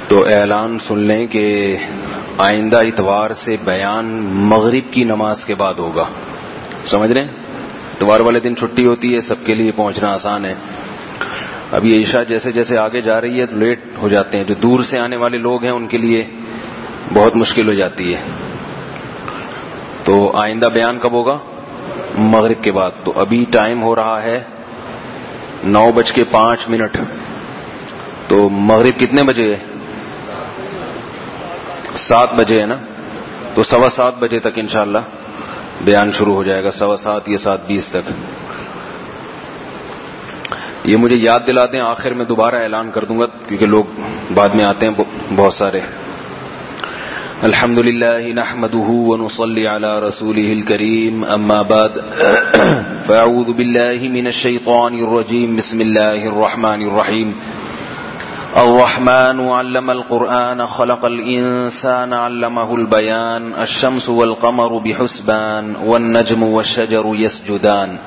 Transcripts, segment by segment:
تو اعلان سن لیں کہ آئندہ اتوار سے بیان مغرب کی نماز کے بعد ہوگا. سمجھ رہے ہیں؟ اتوار والے دن چھٹی ہوتی ہے, سب کے لیے پہنچنا آسان ہے. اب یہ عشاء جیسے جیسے آگے جا رہی ہے لیٹ ہو جاتے ہیں. جو دور سے آنے والے لوگ ہیں ان کے لیے بہت مشکل ہو جاتی ہے. تو آئندہ بیان کب ہوگا؟ مغرب کے بعد. تو ابھی ٹائم ہو رہا ہے 9:05. تو مغرب کتنے بجے ہے؟ 7 بجے ہے نا. تو 7:15 بجے تک انشاءاللہ بیان شروع ہو جائے گا. 7:15 یا 7:20 تک. یہ مجھے یاد دلا دیں, آخر میں دوبارہ اعلان کر دوں گا کیونکہ لوگ بعد میں آتے ہیں بہت سارے. الحمد للہ نحمده ونصلي على رسوله الكريم اما بعد فاعوذ باللہ من الشیطان الرجیم. بسم اللہ الرحمن الرحیم. الرحمن علم القرآن خلق الإنسان علمه البيان الشمس والقمر بحسبان والنجم والشجر يسجدان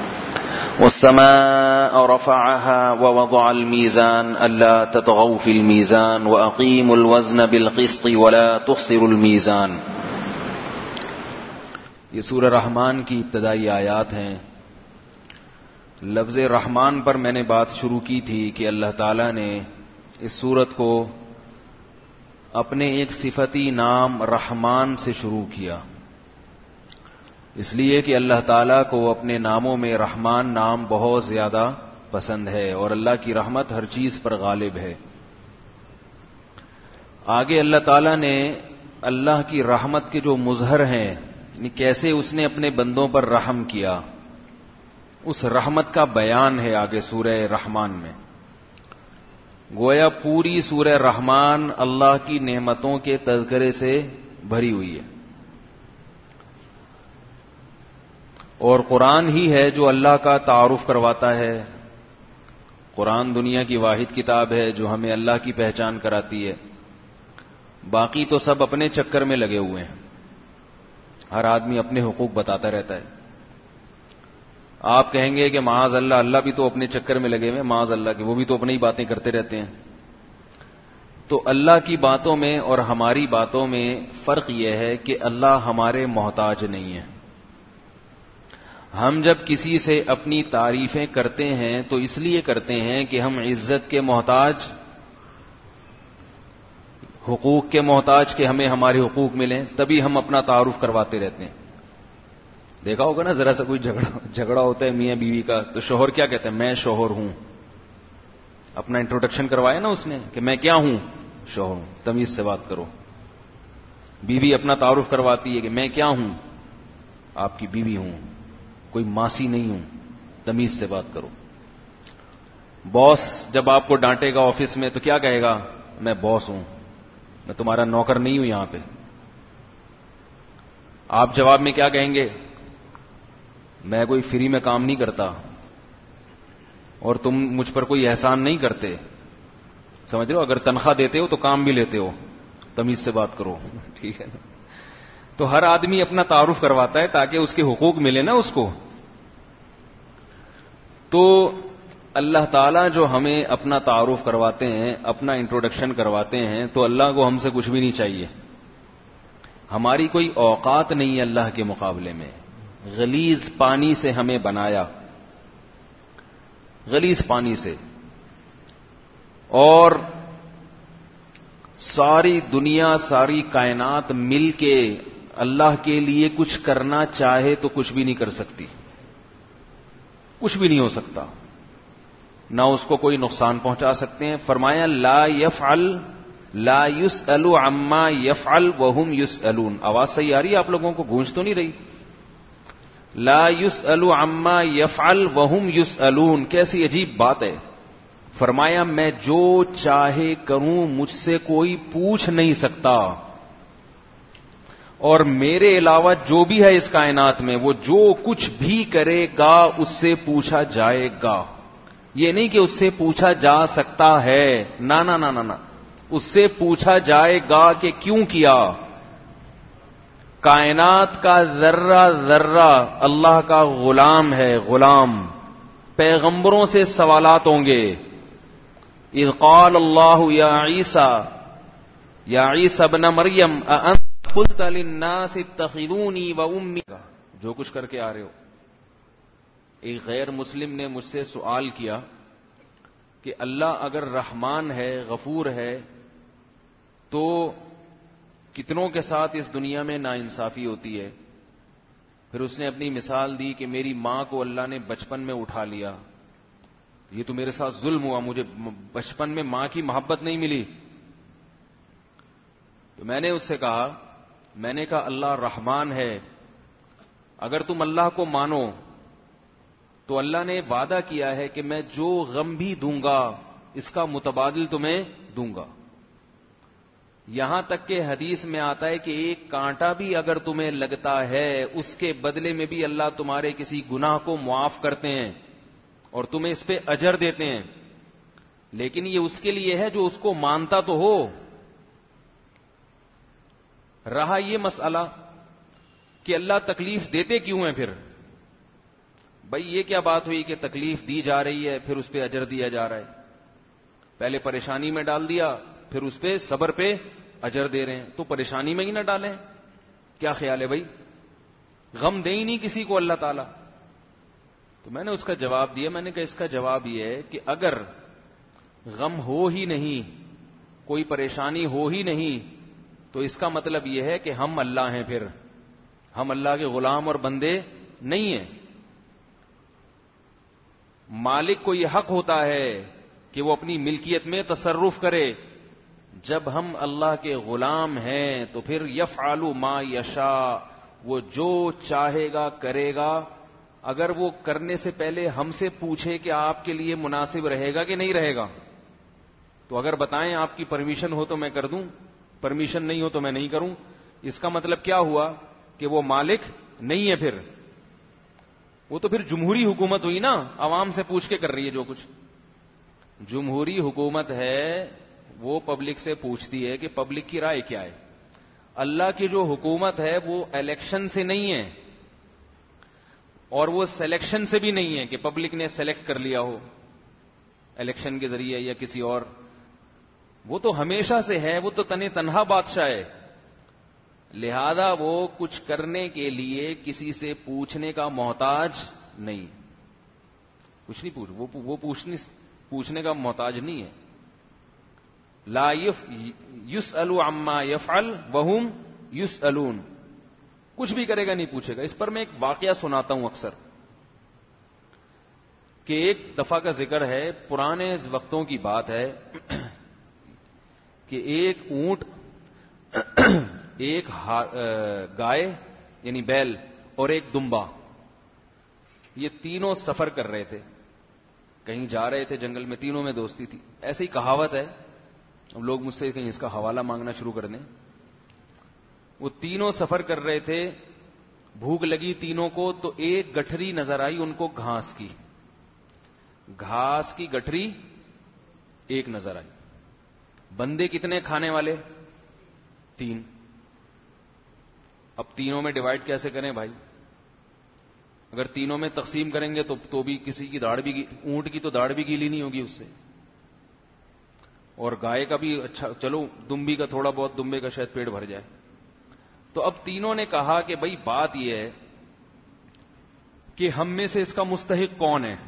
والسماء رفعها ووضع الميزان ألا تطغوا في الميزان وأقيموا الوزن بالقسط ولا تخسروا الميزان. یہ سورہ رحمان کی ابتدائی آیات ہیں. لفظ رحمان پر میں نے بات شروع کی تھی کہ اللہ تعالیٰ نے اس سورت کو اپنے ایک صفتی نام رحمان سے شروع کیا, اس لیے کہ اللہ تعالیٰ کو اپنے ناموں میں رحمان نام بہت زیادہ پسند ہے اور اللہ کی رحمت ہر چیز پر غالب ہے. آگے اللہ تعالیٰ نے اللہ کی رحمت کے جو مظہر ہیں یعنی کیسے اس نے اپنے بندوں پر رحم کیا, اس رحمت کا بیان ہے آگے سورہ رحمان میں. گویا پوری سورہ رحمان اللہ کی نعمتوں کے تذکرے سے بھری ہوئی ہے, اور قرآن ہی ہے جو اللہ کا تعارف کرواتا ہے. قرآن دنیا کی واحد کتاب ہے جو ہمیں اللہ کی پہچان کراتی ہے. باقی تو سب اپنے چکر میں لگے ہوئے ہیں, ہر آدمی اپنے حقوق بتاتا رہتا ہے. آپ کہیں گے کہ معاذ اللہ, اللہ بھی تو اپنے چکر میں لگے ہوئے, معاذ اللہ کہ وہ بھی تو اپنی ہی باتیں کرتے رہتے ہیں. تو اللہ کی باتوں میں اور ہماری باتوں میں فرق یہ ہے کہ اللہ ہمارے محتاج نہیں ہے. ہم جب کسی سے اپنی تعریفیں کرتے ہیں تو اس لیے کرتے ہیں کہ ہم عزت کے محتاج, حقوق کے محتاج کہ ہمیں ہمارے حقوق ملیں, تبھی ہم اپنا تعارف کرواتے رہتے ہیں. دیکھا ہوگا نا, ذرا سا کوئی جھگڑا ہوتا ہے میاں بیوی کا تو شوہر کیا کہتے ہیں؟ میں شوہر ہوں. اپنا انٹروڈکشن کروایا نا اس نے کہ میں کیا ہوں؟ شوہر ہوں. تمیز سے بات کرو. بیوی اپنا تعارف کرواتی ہے کہ میں کیا ہوں؟ آپ کی بیوی ہوں, کوئی ماسی نہیں ہوں. تمیز سے بات کرو. باس جب آپ کو ڈانٹے گا آفس میں تو کیا کہے گا؟ میں باس ہوں, میں تمہارا نوکر نہیں ہوں یہاں پہ. آپ جواب میں کیا کہیں گے؟ میں کوئی فری میں کام نہیں کرتا اور تم مجھ پر کوئی احسان نہیں کرتے. سمجھ رہے ہو؟ اگر تنخواہ دیتے ہو تو کام بھی لیتے ہو. تمیز سے بات کرو. ٹھیک ہے نا؟ تو ہر آدمی اپنا تعارف کرواتا ہے تاکہ اس کے حقوق ملے نا اس کو. تو اللہ تعالیٰ جو ہمیں اپنا تعارف کرواتے ہیں, اپنا انٹروڈکشن کرواتے ہیں, تو اللہ کو ہم سے کچھ بھی نہیں چاہیے. ہماری کوئی اوقات نہیں ہے اللہ کے مقابلے میں. غلیظ پانی سے ہمیں بنایا, غلیظ پانی سے, اور ساری دنیا ساری کائنات مل کے اللہ کے لیے کچھ کرنا چاہے تو کچھ بھی نہیں کر سکتی, کچھ بھی نہیں ہو سکتا. نہ اس کو کوئی نقصان پہنچا سکتے ہیں. فرمایا لا یفعل لا یسأل عما یفعل وهم یسألون. آواز صحیح آ رہی ہے آپ لوگوں کو؟ گونج تو نہیں رہی؟ لا یسأل عما یفعل وهم یسألون. کیسی عجیب بات ہے. فرمایا میں جو چاہے کروں مجھ سے کوئی پوچھ نہیں سکتا, اور میرے علاوہ جو بھی ہے اس کائنات میں وہ جو کچھ بھی کرے گا اس سے پوچھا جائے گا. یہ نہیں کہ اس سے پوچھا جا سکتا ہے, نا نا نا نا, اس سے پوچھا جائے گا کہ کیوں کیا. کائنات کا ذرہ ذرہ اللہ کا غلام ہے, غلام. پیغمبروں سے سوالات ہوں گے. اذ قال اللہ یا عیسیٰ یا عیسی ابن مریم اانت قلت للناس اتخذونی وامی، جو کچھ کر کے آ رہے ہو. ایک غیر مسلم نے مجھ سے سوال کیا کہ اللہ اگر رحمان ہے، غفور ہے، تو کتنوں کے ساتھ اس دنیا میں ناانصافی ہوتی ہے. پھر اس نے اپنی مثال دی کہ میری ماں کو اللہ نے بچپن میں اٹھا لیا، یہ تو میرے ساتھ ظلم ہوا، مجھے بچپن میں ماں کی محبت نہیں ملی. تو میں نے اس سے کہا، میں نے کہا اللہ رحمان ہے، اگر تم اللہ کو مانو تو اللہ نے وعدہ کیا ہے کہ میں جو غم بھی دوں گا اس کا متبادل تمہیں دوں گا. یہاں تک کہ حدیث میں آتا ہے کہ ایک کانٹا بھی اگر تمہیں لگتا ہے اس کے بدلے میں بھی اللہ تمہارے کسی گناہ کو معاف کرتے ہیں اور تمہیں اس پہ اجر دیتے ہیں. لیکن یہ اس کے لیے ہے جو اس کو مانتا تو ہو. رہا یہ مسئلہ کہ اللہ تکلیف دیتے کیوں ہیں، پھر بھائی یہ کیا بات ہوئی کہ تکلیف دی جا رہی ہے پھر اس پہ اجر دیا جا رہا ہے؟ پہلے پریشانی میں ڈال دیا، پھر اس پہ صبر پہ اجر دے رہے ہیں، تو پریشانی میں ہی نہ ڈالیں. کیا خیال ہے بھائی؟ غم دے ہی نہیں کسی کو اللہ تعالی. تو میں نے اس کا جواب دیا، میں نے کہا اس کا جواب یہ ہے کہ اگر غم ہو ہی نہیں، کوئی پریشانی ہو ہی نہیں، تو اس کا مطلب یہ ہے کہ ہم اللہ ہیں، پھر ہم اللہ کے غلام اور بندے نہیں ہیں. مالک کو یہ حق ہوتا ہے کہ وہ اپنی ملکیت میں تصرف کرے. جب ہم اللہ کے غلام ہیں تو پھر یفعل ما یشاء، وہ جو چاہے گا کرے گا. اگر وہ کرنے سے پہلے ہم سے پوچھے کہ آپ کے لیے مناسب رہے گا کہ نہیں رہے گا، تو اگر بتائیں آپ کی پرمیشن ہو تو میں کر دوں، پرمیشن نہیں ہو تو میں نہیں کروں. اس کا مطلب کیا ہوا کہ وہ مالک نہیں ہے. پھر وہ تو پھر جمہوری حکومت ہوئی نا، عوام سے پوچھ کے کر رہی ہے جو کچھ. جمہوری حکومت ہے وہ پبلک سے پوچھتی ہے کہ پبلک کی رائے کیا ہے. اللہ کی جو حکومت ہے وہ الیکشن سے نہیں ہے اور وہ سلیکشن سے بھی نہیں ہے کہ پبلک نے سلیکٹ کر لیا ہو الیکشن کے ذریعے یا کسی اور. وہ تو ہمیشہ سے ہے، وہ تو تنہا بادشاہ ہے. لہذا وہ کچھ کرنے کے لیے کسی سے پوچھنے کا محتاج نہیں. کچھ نہیں وہ پوچھنے کا محتاج نہیں ہے. لا یسأل عما یفعل وهم یسألون، کچھ بھی کرے گا نہیں پوچھے گا. اس پر میں ایک واقعہ سناتا ہوں اکثر کہ ایک دفعہ کا ذکر ہے، پرانے وقتوں کی بات ہے کہ ایک اونٹ، ایک گائے یعنی بیل اور ایک دمبا، یہ تینوں سفر کر رہے تھے، کہیں جا رہے تھے جنگل میں. تینوں میں دوستی تھی. ایسی کہاوت ہے، اب لوگ مجھ سے کہیں اس کا حوالہ مانگنا شروع کر دیں. وہ تینوں سفر کر رہے تھے، بھوک لگی تینوں کو، تو ایک گٹھری نظر آئی ان کو گھاس کی گٹھری ایک نظر آئی. بندے کتنے کھانے والے؟ 3. اب تینوں میں ڈیوائڈ کیسے کریں بھائی؟ اگر تینوں میں تقسیم کریں گے تو بھی کسی کی داڑھ بھی، اونٹ کی تو داڑھ بھی گیلی نہیں ہوگی اس سے، اور گائے کا بھی اچھا، چلو دمبی کا تھوڑا بہت، دمبے کا شاید پیٹ بھر جائے. تو اب تینوں نے کہا کہ بھائی بات یہ ہے کہ ہم میں سے اس کا مستحق کون ہے.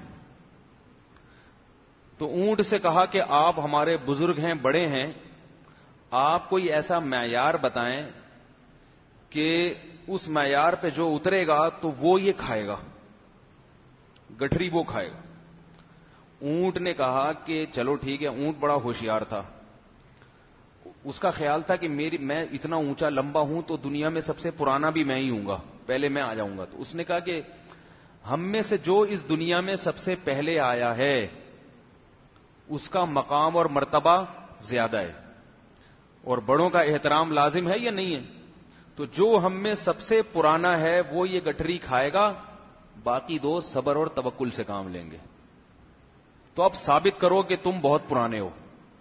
تو اونٹ سے کہا کہ آپ ہمارے بزرگ ہیں، بڑے ہیں، آپ کوئی ایسا معیار بتائیں کہ اس معیار پہ جو اترے گا تو وہ یہ کھائے گا، گٹھری وہ کھائے گا. اونٹ نے کہا کہ چلو ٹھیک ہے. اونٹ بڑا ہوشیار تھا، اس کا خیال تھا کہ میں اتنا اونچا لمبا ہوں تو دنیا میں سب سے پرانا بھی میں ہی ہوں گا، پہلے میں آ جاؤں گا. تو اس نے کہا کہ ہم میں سے جو اس دنیا میں سب سے پہلے آیا ہے اس کا مقام اور مرتبہ زیادہ ہے، اور بڑوں کا احترام لازم ہے یا نہیں ہے. تو جو ہم میں سب سے پرانا ہے وہ یہ گٹھری کھائے گا، باقی 2 صبر اور توکل سے کام لیں گے. تو اب ثابت کرو کہ تم بہت پرانے ہو.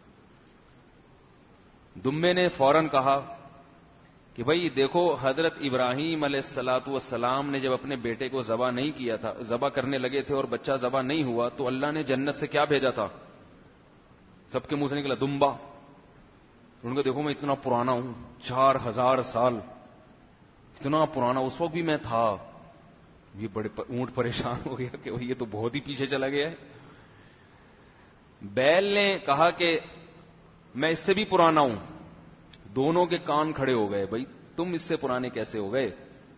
دمبے نے فوراً کہا کہ بھائی دیکھو، حضرت ابراہیم علیہ الصلاۃ والسلام نے جب اپنے بیٹے کو ذبح نہیں کیا تھا، ذبح کرنے لگے تھے اور بچہ ذبح نہیں ہوا، تو اللہ نے جنت سے کیا بھیجا تھا؟ سب کے منہ سے نکلا دمبا. ان کو دیکھو میں اتنا پرانا ہوں، 4000 سال، اتنا پرانا، اس وقت بھی میں تھا. یہ بڑے اونٹ پریشان ہو گیا کہ یہ تو بہت ہی پیچھے چلا گیا ہے. بیل نے کہا کہ میں اس سے بھی پرانا ہوں. دونوں کے کان کھڑے ہو گئے، بھائی تم اس سے پرانے کیسے ہو گئے؟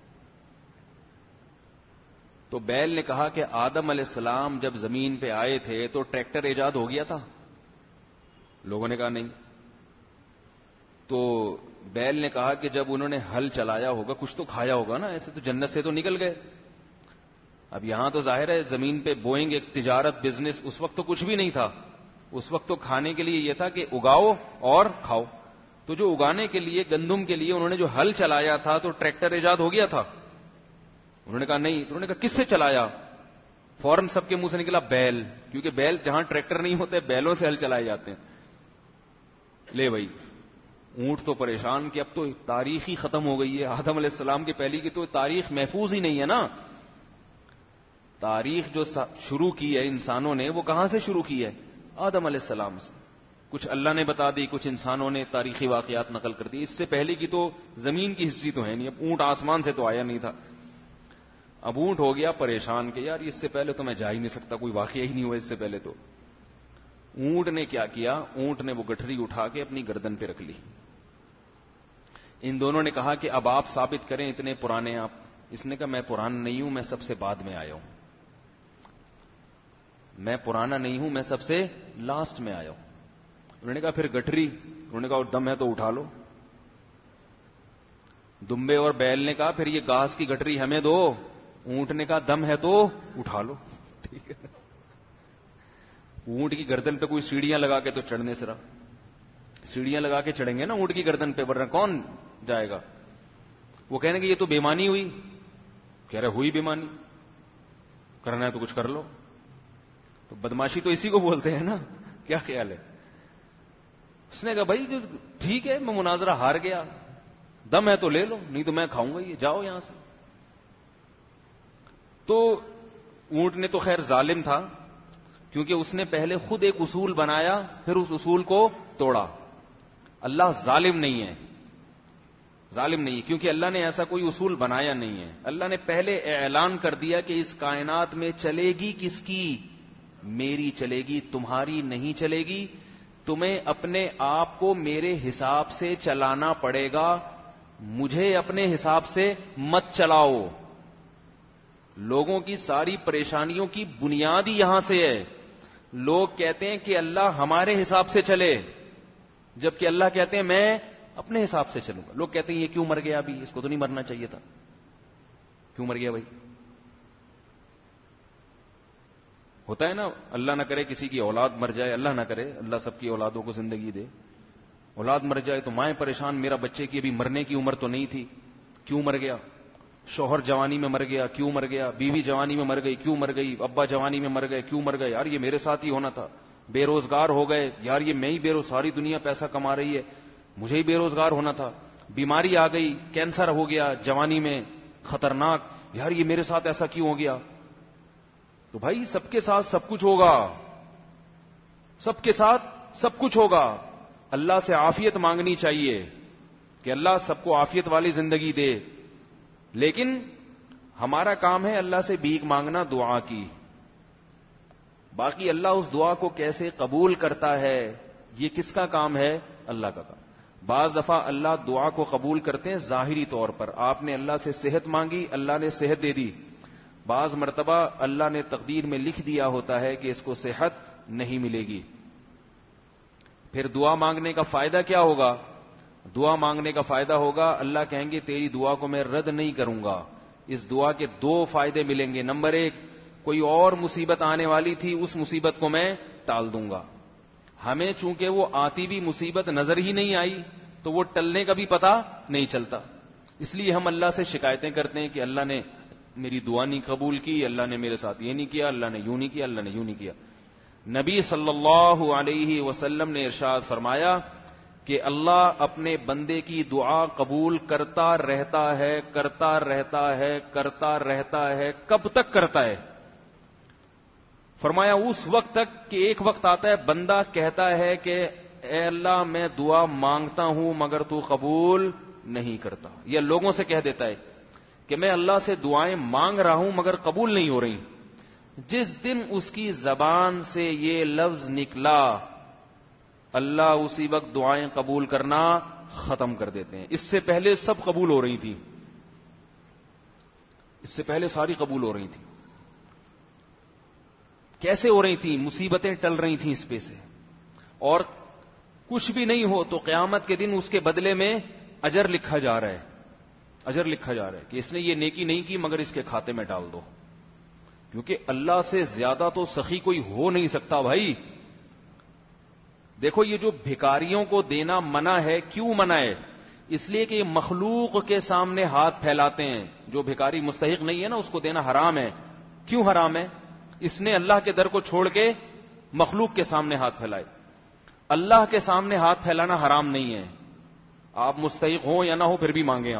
تو بیل نے کہا کہ آدم علیہ السلام جب زمین پہ آئے تھے تو ٹریکٹر ایجاد ہو گیا تھا. لوگوں نے کہا نہیں. تو بیل نے کہا کہ جب انہوں نے ہل چلایا ہوگا کچھ تو کھایا ہوگا نا، ایسے تو جنت سے تو نکل گئے. اب یہاں تو ظاہر ہے زمین پہ بوئنگ ایک تجارت بزنس، اس وقت تو کچھ بھی نہیں تھا. اس وقت تو کھانے کے لیے یہ تھا کہ اگاؤ اور کھاؤ. تو جو اگانے کے لیے گندم کے لیے انہوں نے جو ہل چلایا تھا تو ٹریکٹر ایجاد ہو گیا تھا. انہوں نے کہا نہیں. تو انہوں نے کہا کس سے چلایا؟ فوراً سب کے منہ سے نکلا بیل، کیونکہ بیل جہاں ٹریکٹر نہیں ہوتے بیلوں سے ہل چلائے جاتے ہیں. لے بھائی اونٹ تو پریشان کہ اب تو تاریخ ہی ختم ہو گئی ہے. آدم علیہ السلام کی پہلی کی تو تاریخ محفوظ ہی نہیں ہے نا. تاریخ جو شروع کی ہے انسانوں نے وہ کہاں سے شروع کی ہے؟ آدم علیہ السلام سے. کچھ اللہ نے بتا دی، کچھ انسانوں نے تاریخی واقعات نقل کر دی. اس سے پہلے کی تو زمین کی ہسٹری تو ہے نہیں. اب اونٹ آسمان سے تو آیا نہیں تھا. اب اونٹ ہو گیا پریشان کہ یار اس سے پہلے تو میں جا ہی نہیں سکتا، کوئی واقعہ ہی نہیں ہوا اس سے پہلے. تو اونٹ نے کیا کیا؟ اونٹ نے وہ گٹھری اٹھا کے اپنی گردن پہ رکھ لی. ان دونوں نے کہا کہ اب آپ ثابت کریں اتنے پرانے آپ. اس نے کہا میں پرانا نہیں ہوں، میں سب سے بعد میں آیا ہوں. میں پرانا نہیں ہوں، میں سب سے لاسٹ میں آیا ہوں. انہوں نے کہا پھر گٹھری؟ انہوں نے کہا دم ہے تو اٹھا لو. دمبے اور بیل نے کہا پھر یہ گھاس کی گٹھری ہمیں دو. اونٹ نے کہا دم ہے تو اٹھا لو. ٹھیک ہے. اونٹ کی گردن پہ کوئی سیڑھیاں لگا کے تو چڑھنے سرا، سیڑھیاں لگا کے چڑھیں گے نا اونٹ کی گردن پہ، ورنہ کون جائے گا؟ وہ کہنے کہ یہ تو بےمانی ہوئی. کہہ رہے ہوئی بےمانی، کرنا ہے تو کچھ کر لو. تو بدماشی تو اسی کو بولتے ہیں نا. کیا خیال ہے؟ اس نے کہا بھائی جو ٹھیک ہے میں مناظرہ ہار گیا، دم ہے تو لے لو نہیں تو میں کھاؤں گا یہ، جاؤ یہاں سے. تو اونٹ نے تو خیر ظالم تھا، کیونکہ اس نے پہلے خود ایک اصول بنایا پھر اس اصول کو توڑا. اللہ ظالم نہیں ہے، ظالم نہیں ہے، کیونکہ اللہ نے ایسا کوئی اصول بنایا نہیں ہے. اللہ نے پہلے اعلان کر دیا کہ اس کائنات میں چلے گی کس کی؟ میری چلے گی، تمہاری نہیں چلے گی. تمہیں اپنے آپ کو میرے حساب سے چلانا پڑے گا، مجھے اپنے حساب سے مت چلاؤ. لوگوں کی ساری پریشانیوں کی بنیاد ہی یہاں سے ہے. لوگ کہتے ہیں کہ اللہ ہمارے حساب سے چلے، جبکہ اللہ کہتے ہیں میں اپنے حساب سے چلوں گا. لوگ کہتے ہیں یہ کیوں مر گیا ابھی، اس کو تو نہیں مرنا چاہیے تھا. کیوں مر گیا بھائی؟ ہوتا ہے نا، اللہ نہ کرے کسی کی اولاد مر جائے، اللہ نہ کرے، اللہ سب کی اولادوں کو زندگی دے. اولاد مر جائے تو مائیں پریشان، میرا بچے کی ابھی مرنے کی عمر تو نہیں تھی، کیوں مر گیا؟ شوہر جوانی میں مر گیا، کیوں مر گیا؟ بیوی جوانی میں مر گئی، کیوں مر گئی؟ ابا جوانی میں مر گئے، کیوں مر گئے؟ یار یہ میرے ساتھ ہی ہونا تھا. بے روزگار ہو گئے، یار یہ میں ہی بے روزگار، ساری دنیا پیسہ کما رہی ہے، مجھے ہی بے روزگار ہونا تھا. بیماری آ گئی، کینسر ہو گیا جوانی میں خطرناک، یار یہ میرے ساتھ ایسا کیوں ہو گیا؟ تو بھائی سب کے ساتھ سب کچھ ہوگا، سب کے ساتھ سب کچھ ہوگا. اللہ سے عافیت مانگنی چاہیے کہ اللہ سب کو عافیت والی زندگی دے، لیکن ہمارا کام ہے اللہ سے بھیک مانگنا دعا کی. باقی اللہ اس دعا کو کیسے قبول کرتا ہے یہ کس کا کام ہے؟ اللہ کا کام. بعض دفعہ اللہ دعا کو قبول کرتے ہیں ظاہری طور پر. آپ نے اللہ سے صحت مانگی، اللہ نے صحت دے دی. بعض مرتبہ اللہ نے تقدیر میں لکھ دیا ہوتا ہے کہ اس کو صحت نہیں ملے گی. پھر دعا مانگنے کا فائدہ کیا ہوگا؟ دعا مانگنے کا فائدہ ہوگا اللہ کہیں گے تیری دعا کو میں رد نہیں کروں گا. اس دعا کے دو فائدے ملیں گے. نمبر ایک، کوئی اور مصیبت آنے والی تھی اس مصیبت کو میں ٹال دوں گا. ہمیں چونکہ وہ آتی بھی مصیبت نظر ہی نہیں آئی تو وہ ٹلنے کا بھی پتہ نہیں چلتا، اس لیے ہم اللہ سے شکایتیں کرتے ہیں کہ اللہ نے میری دعا نہیں قبول کی، اللہ نے میرے ساتھ یہ نہیں کیا، اللہ نے یوں نہیں کیا، اللہ نے یوں نہیں کیا. نبی صلی اللہ علیہ وسلم نے ارشاد فرمایا کہ اللہ اپنے بندے کی دعا قبول کرتا رہتا ہے، کرتا رہتا ہے، کرتا رہتا ہے. کب تک کرتا ہے؟ فرمایا اس وقت تک کہ ایک وقت آتا ہے بندہ کہتا ہے کہ اے اللہ میں دعا مانگتا ہوں مگر تو قبول نہیں کرتا. یہ لوگوں سے کہہ دیتا ہے کہ میں اللہ سے دعائیں مانگ رہا ہوں مگر قبول نہیں ہو رہی. جس دن اس کی زبان سے یہ لفظ نکلا اللہ اسی وقت دعائیں قبول کرنا ختم کر دیتے ہیں. اس سے پہلے سب قبول ہو رہی تھی, اس سے پہلے ساری قبول ہو رہی تھی. کیسے ہو رہی تھی؟ مصیبتیں ٹل رہی تھیں اس پہ سے, اور کچھ بھی نہیں ہو تو قیامت کے دن اس کے بدلے میں اجر لکھا جا رہا ہے, اجر لکھا جا رہا ہے کہ اس نے یہ نیکی نہیں کی مگر اس کے کھاتے میں ڈال دو. کیونکہ اللہ سے زیادہ تو سخی کوئی ہو نہیں سکتا بھائی. دیکھو یہ جو بھکاریوں کو دینا منع ہے, کیوں منع ہے؟ اس لیے کہ یہ مخلوق کے سامنے ہاتھ پھیلاتے ہیں. جو بھکاری مستحق نہیں ہے نا اس کو دینا حرام ہے. کیوں حرام ہے؟ اس نے اللہ کے در کو چھوڑ کے مخلوق کے سامنے ہاتھ پھیلائے. اللہ کے سامنے ہاتھ پھیلانا حرام نہیں ہے. آپ مستحق ہوں یا نہ ہو پھر بھی مانگیں.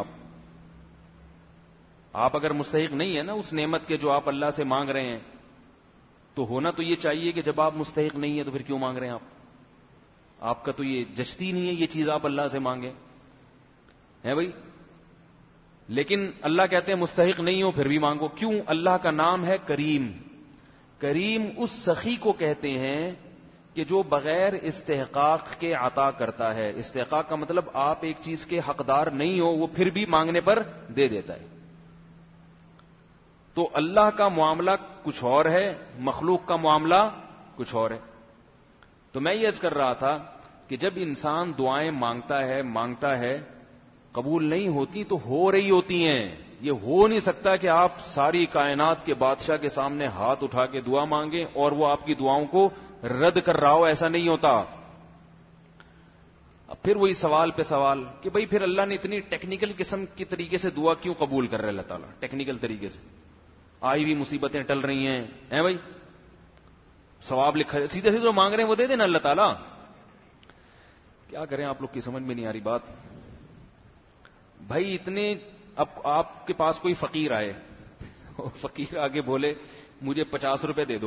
آپ اگر مستحق نہیں ہے نا اس نعمت کے جو آپ اللہ سے مانگ رہے ہیں, تو ہونا تو یہ چاہیے کہ جب آپ مستحق نہیں ہیں تو پھر کیوں مانگ رہے ہیں آپ کا تو یہ جچتی نہیں ہے یہ چیز آپ اللہ سے مانگیں ہیں بھائی. لیکن اللہ کہتے ہیں مستحق نہیں ہو پھر بھی مانگو. کیوں؟ اللہ کا نام ہے کریم. کریم اس سخی کو کہتے ہیں کہ جو بغیر استحقاق کے عطا کرتا ہے. استحقاق کا مطلب آپ ایک چیز کے حقدار نہیں ہو وہ پھر بھی مانگنے پر دے دیتا ہے. تو اللہ کا معاملہ کچھ اور ہے, مخلوق کا معاملہ کچھ اور ہے. تو میں یہ عرض کر رہا تھا کہ جب انسان دعائیں مانگتا ہے قبول نہیں ہوتی تو ہو رہی ہوتی ہیں. یہ ہو نہیں سکتا کہ آپ ساری کائنات کے بادشاہ کے سامنے ہاتھ اٹھا کے دعا مانگیں اور وہ آپ کی دعاؤں کو رد کر رہا ہو. ایسا نہیں ہوتا. اب پھر وہی سوال پہ سوال کہ بھئی پھر اللہ نے اتنی ٹیکنیکل قسم کی طریقے سے دعا کیوں قبول کر رہا ہے اللہ تعالیٰ؟ ٹیکنیکل طریقے سے آئی بھی مصیبتیں ٹل رہی ہیں بھائی, ثواب لکھا ہے, سیدھے سیدھے مانگ رہے ہیں وہ دے دینا اللہ تعالیٰ. کیا کریں آپ لوگ کی سمجھ میں نہیں آ رہی بات بھائی. اتنے اب آپ کے پاس کوئی فقیر آئے, فقیر آگے بولے مجھے 50 روپے دے دو,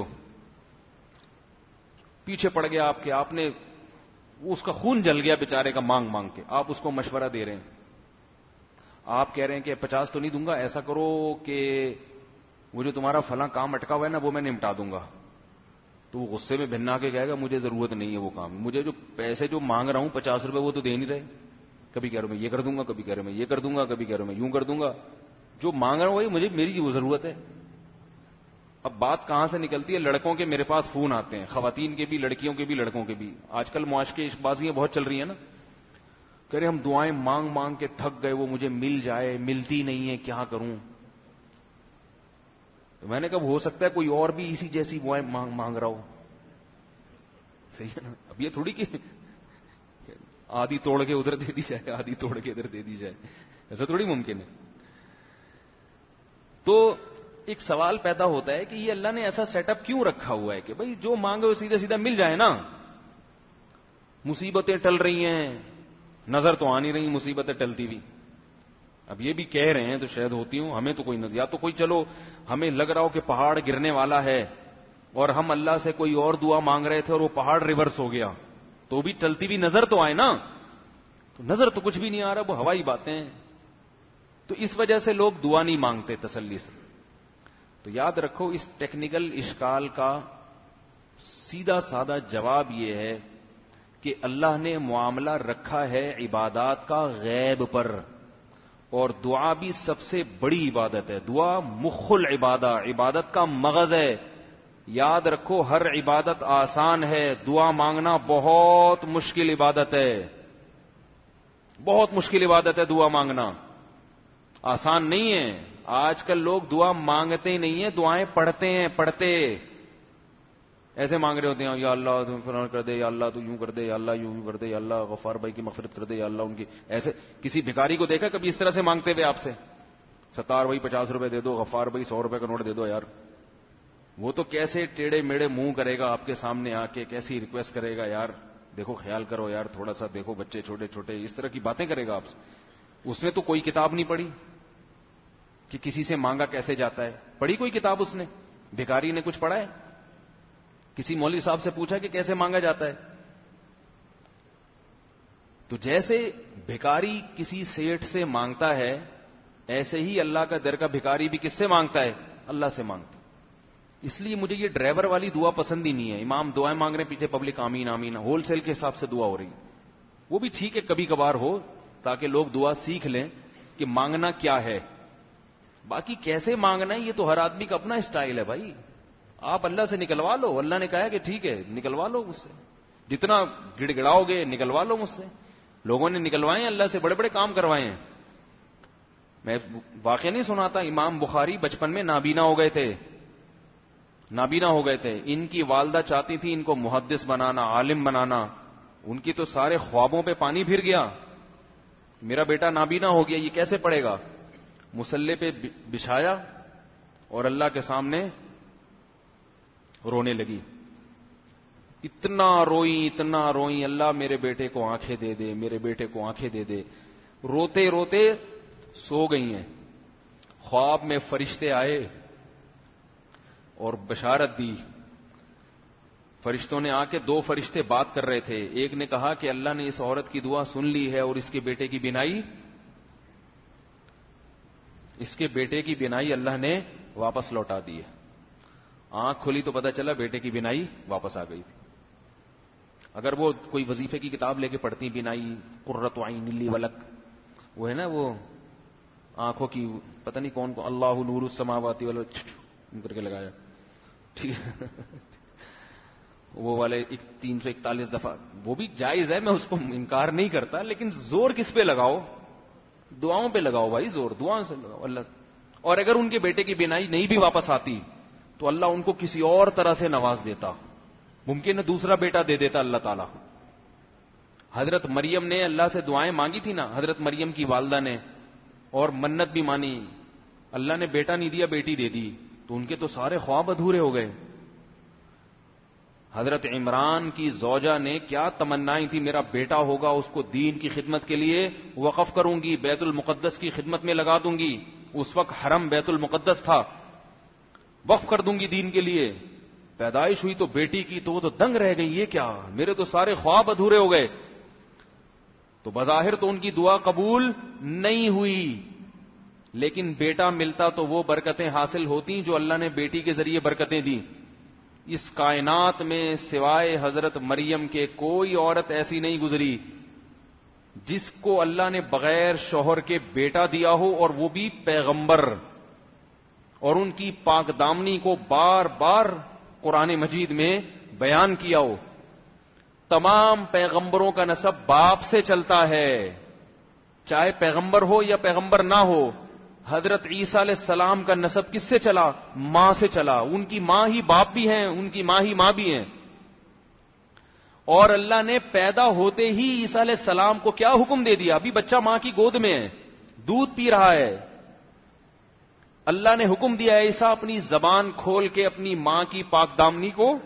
پیچھے پڑ گیا آپ کے, آپ نے اس کا خون جل گیا بیچارے کا مانگ مانگ کے, آپ اس کو مشورہ دے رہے ہیں. آپ کہہ رہے ہیں کہ 50 تو نہیں دوں گا, ایسا کرو کہ وہ جو تمہارا فلاں کام اٹکا ہوا ہے نا وہ میں نمٹا دوں گا. تو وہ غصے میں بھنا کے کہے گا مجھے ضرورت نہیں ہے وہ کام, مجھے جو پیسے جو مانگ رہا ہوں 50 روپے وہ تو دے نہیں رہے. کبھی کہہ رہا ہوں میں یہ کر دوں گا, کبھی کہہ رہا ہوں میں یہ کر دوں گا, کبھی کہہ رہا ہوں میں یوں کر دوں گا. جو مانگ رہا ہوں وہی مجھے میری وہ ضرورت ہے. اب بات کہاں سے نکلتی ہے؟ لڑکوں کے میرے پاس فون آتے ہیں, خواتین کے بھی, لڑکیوں کے بھی, لڑکوں کے بھی. آج کل معاشقے بازیاں بہت چل رہی ہیں نا. کہہ رہے ہم دعائیں مانگ مانگ کے تھک گئے, وہ مجھے مل جائے, ملتی نہیں ہے, کیا کروں؟ تو میں نے کہا ہو سکتا ہے کوئی اور بھی اسی جیسی دعائیں مانگ رہا ہو. صحیح ہے نا. اب یہ تھوڑی کہ آدھی توڑ کے ادھر دے دی جائے, آدھی توڑ کے ادھر دے دی جائے, ایسا تھوڑی ممکن ہے. تو ایک سوال پیدا ہوتا ہے کہ یہ اللہ نے ایسا سیٹ اپ کیوں رکھا ہوا ہے کہ بھئی جو مانگے وہ سیدھا سیدھا مل جائے نا. مصیبتیں ٹل رہی ہیں, نظر تو آ نہیں رہی مصیبتیں ٹلتی ہوئی. اب یہ بھی کہہ رہے ہیں تو شاید ہوتی ہوں, ہمیں تو کوئی نظر, یا تو کوئی چلو ہمیں لگ رہا ہو کہ پہاڑ گرنے والا ہے اور ہم اللہ سے کوئی اور دعا مانگ رہے تھے اور وہ پہاڑ ریورس ہو گیا, تو بھی ٹلتی ہوئی نظر تو آئے نا. تو نظر تو کچھ بھی نہیں آ رہا, وہ ہوائی باتیں ہیں. تو اس وجہ سے لوگ دعا نہیں مانگتے تسلی سے. تو یاد رکھو اس ٹیکنیکل اشکال کا سیدھا سادہ جواب یہ ہے کہ اللہ نے معاملہ رکھا ہے عبادات کا غیب پر, اور دعا بھی سب سے بڑی عبادت ہے. دعا مخ العبادہ, عبادت کا مغز ہے. یاد رکھو ہر عبادت آسان ہے, دعا مانگنا بہت مشکل عبادت ہے. بہت مشکل عبادت ہے دعا مانگنا, آسان نہیں ہے. آج کل لوگ دعا مانگتے ہی نہیں ہیں, دعائیں پڑھتے ہیں. پڑھتے ایسے مانگ رہے ہوتے ہیں, یا اللہ تم فلاں کر دے, یا اللہ تو یوں کر دے, یا اللہ یوں کر دے, یا اللہ غفار بھائی کی مغفرت کر دے, یا اللہ ان کی. ایسے کسی بھکاری کو دیکھا کبھی اس طرح سے مانگتے ہوئے آپ سے؟ ستار بھائی 50 روپے دے دو, غفار بھائی 100 روپے کا نوٹ دے دو. یار وہ تو کیسے ٹیڑے میڑے منہ کرے گا آپ کے سامنے آ کے, کیسی ریکویسٹ کرے گا, یار دیکھو خیال کرو یار تھوڑا سا, دیکھو بچے چھوٹے چھوٹے, اس طرح کی باتیں کرے گا آپ سے. اس نے تو کوئی کتاب نہیں پڑھی کہ کسی سے مانگا کیسے جاتا ہے. پڑھی کوئی کتاب اس نے؟ بھکاری نے کچھ پڑھا ہے؟ کسی مولوی صاحب سے پوچھا کہ کیسے مانگا جاتا ہے؟ تو جیسے بھکاری کسی سیٹ سے مانگتا ہے، ایسے ہی اللہ کا در کا بھکاری بھی کس سے مانگتا ہے؟ اللہ سے مانگتا ہے. اس لیے مجھے یہ ڈرائیور والی دعا پسند ہی نہیں ہے. امام دعائیں مانگ رہے ہیں، پیچھے پبلک آمین آمین، ہول سیل کے حساب سے دعا ہو رہی ہے. وہ بھی ٹھیک ہے کبھی کبھار ہو، تاکہ لوگ دعا سیکھ لیں کہ مانگنا کیا ہے. باقی کیسے مانگنا ہے یہ تو ہر آدمی کا اپنا اسٹائل ہے بھائی. آپ اللہ سے نکلوا لو، اللہ نے کہا ہے کہ ٹھیک ہے نکلوا لو مجھ سے، جتنا گڑ گڑاؤ گے نکلوا لو مجھ سے. لوگوں نے نکلوائے ہیں، اللہ سے بڑے بڑے کام کروائے ہیں. میں واقعہ نہیں سناتا، امام بخاری بچپن میں نابینا ہو گئے تھے. نابینا ہو گئے تھے، ان کی والدہ چاہتی تھی ان کو محدث بنانا، عالم بنانا. ان کی تو سارے خوابوں پہ پانی پھر گیا. میرا بیٹا نابینا ہو گیا، یہ کیسے پڑھے گا؟ مصلے پہ بچھایا اور اللہ کے سامنے رونے لگی. اتنا روئی، اللہ میرے بیٹے کو آنکھیں دے دے، میرے بیٹے کو آنکھیں دے دے. روتے روتے سو گئی ہیں. خواب میں فرشتے آئے اور بشارت دی. فرشتوں نے آ کے، 2 فرشتے بات کر رہے تھے. ایک نے کہا کہ اللہ نے اس عورت کی دعا سن لی ہے اور اس کے بیٹے کی بینائی اللہ نے واپس لوٹا دی ہے. آنکھ کھلی تو پتہ چلا بیٹے کی بینائی واپس آ گئی تھی. اگر وہ کوئی وظیفے کی کتاب لے کے پڑھتی، بینائی قرۃ عین لی ولک، وہ ہے نا وہ آنکھوں کی پتہ نہیں کون کو، اللہ نور السماوات والارض کر کے لگایا، ٹھیک ہے وہ والے 341 دفعہ، وہ بھی جائز ہے، میں اس کو انکار نہیں کرتا، لیکن زور کس پہ لگاؤ؟ دعاؤں پہ لگاؤ بھائی، زور دعاؤں سے لگاؤ اللہ. اور اگر ان کے بیٹے کی بینائی نہیں بھی واپس آتی تو اللہ ان کو کسی اور طرح سے نواز دیتا. ممکن ہے دوسرا بیٹا دے دیتا اللہ تعالیٰ. حضرت مریم نے اللہ سے دعائیں مانگی تھی نا، حضرت مریم کی والدہ نے، اور منت بھی مانی. اللہ نے بیٹا نہیں دیا، بیٹی دے دی، تو ان کے تو سارے خواب ادھورے ہو گئے. حضرت عمران کی زوجہ نے کیا تمنائیں تھی، میرا بیٹا ہوگا، اس کو دین کی خدمت کے لیے وقف کروں گی، بیت المقدس کی خدمت میں لگا دوں گی. اس وقت حرم بیت المقدس تھا، وقف کر دوں گی دین کے لیے. پیدائش ہوئی تو بیٹی کی، تو وہ تو دنگ رہ گئی، یہ کیا، میرے تو سارے خواب ادھورے ہو گئے. تو بظاہر تو ان کی دعا قبول نہیں ہوئی، لیکن بیٹا ملتا تو وہ برکتیں حاصل ہوتی جو اللہ نے بیٹی کے ذریعے برکتیں دی. اس کائنات میں سوائے حضرت مریم کے کوئی عورت ایسی نہیں گزری جس کو اللہ نے بغیر شوہر کے بیٹا دیا ہو، اور وہ بھی پیغمبر، اور ان کی پاک دامنی کو بار بار قرآن مجید میں بیان کیا ہو. تمام پیغمبروں کا نسب باپ سے چلتا ہے، چاہے پیغمبر ہو یا پیغمبر نہ ہو. حضرت عیسیٰ علیہ السلام کا نسب کس سے چلا؟ ماں سے چلا. ان کی ماں ہی باپ بھی ہیں، ان کی ماں ہی ماں بھی ہیں. اور اللہ نے پیدا ہوتے ہی عیسیٰ علیہ السلام کو کیا حکم دے دیا؟ ابھی بچہ ماں کی گود میں ہے، دودھ پی رہا ہے. اللہ نے حکم دیا عیسیٰ اپنی زبان کھول کے اپنی ماں کی پاک دامنی کو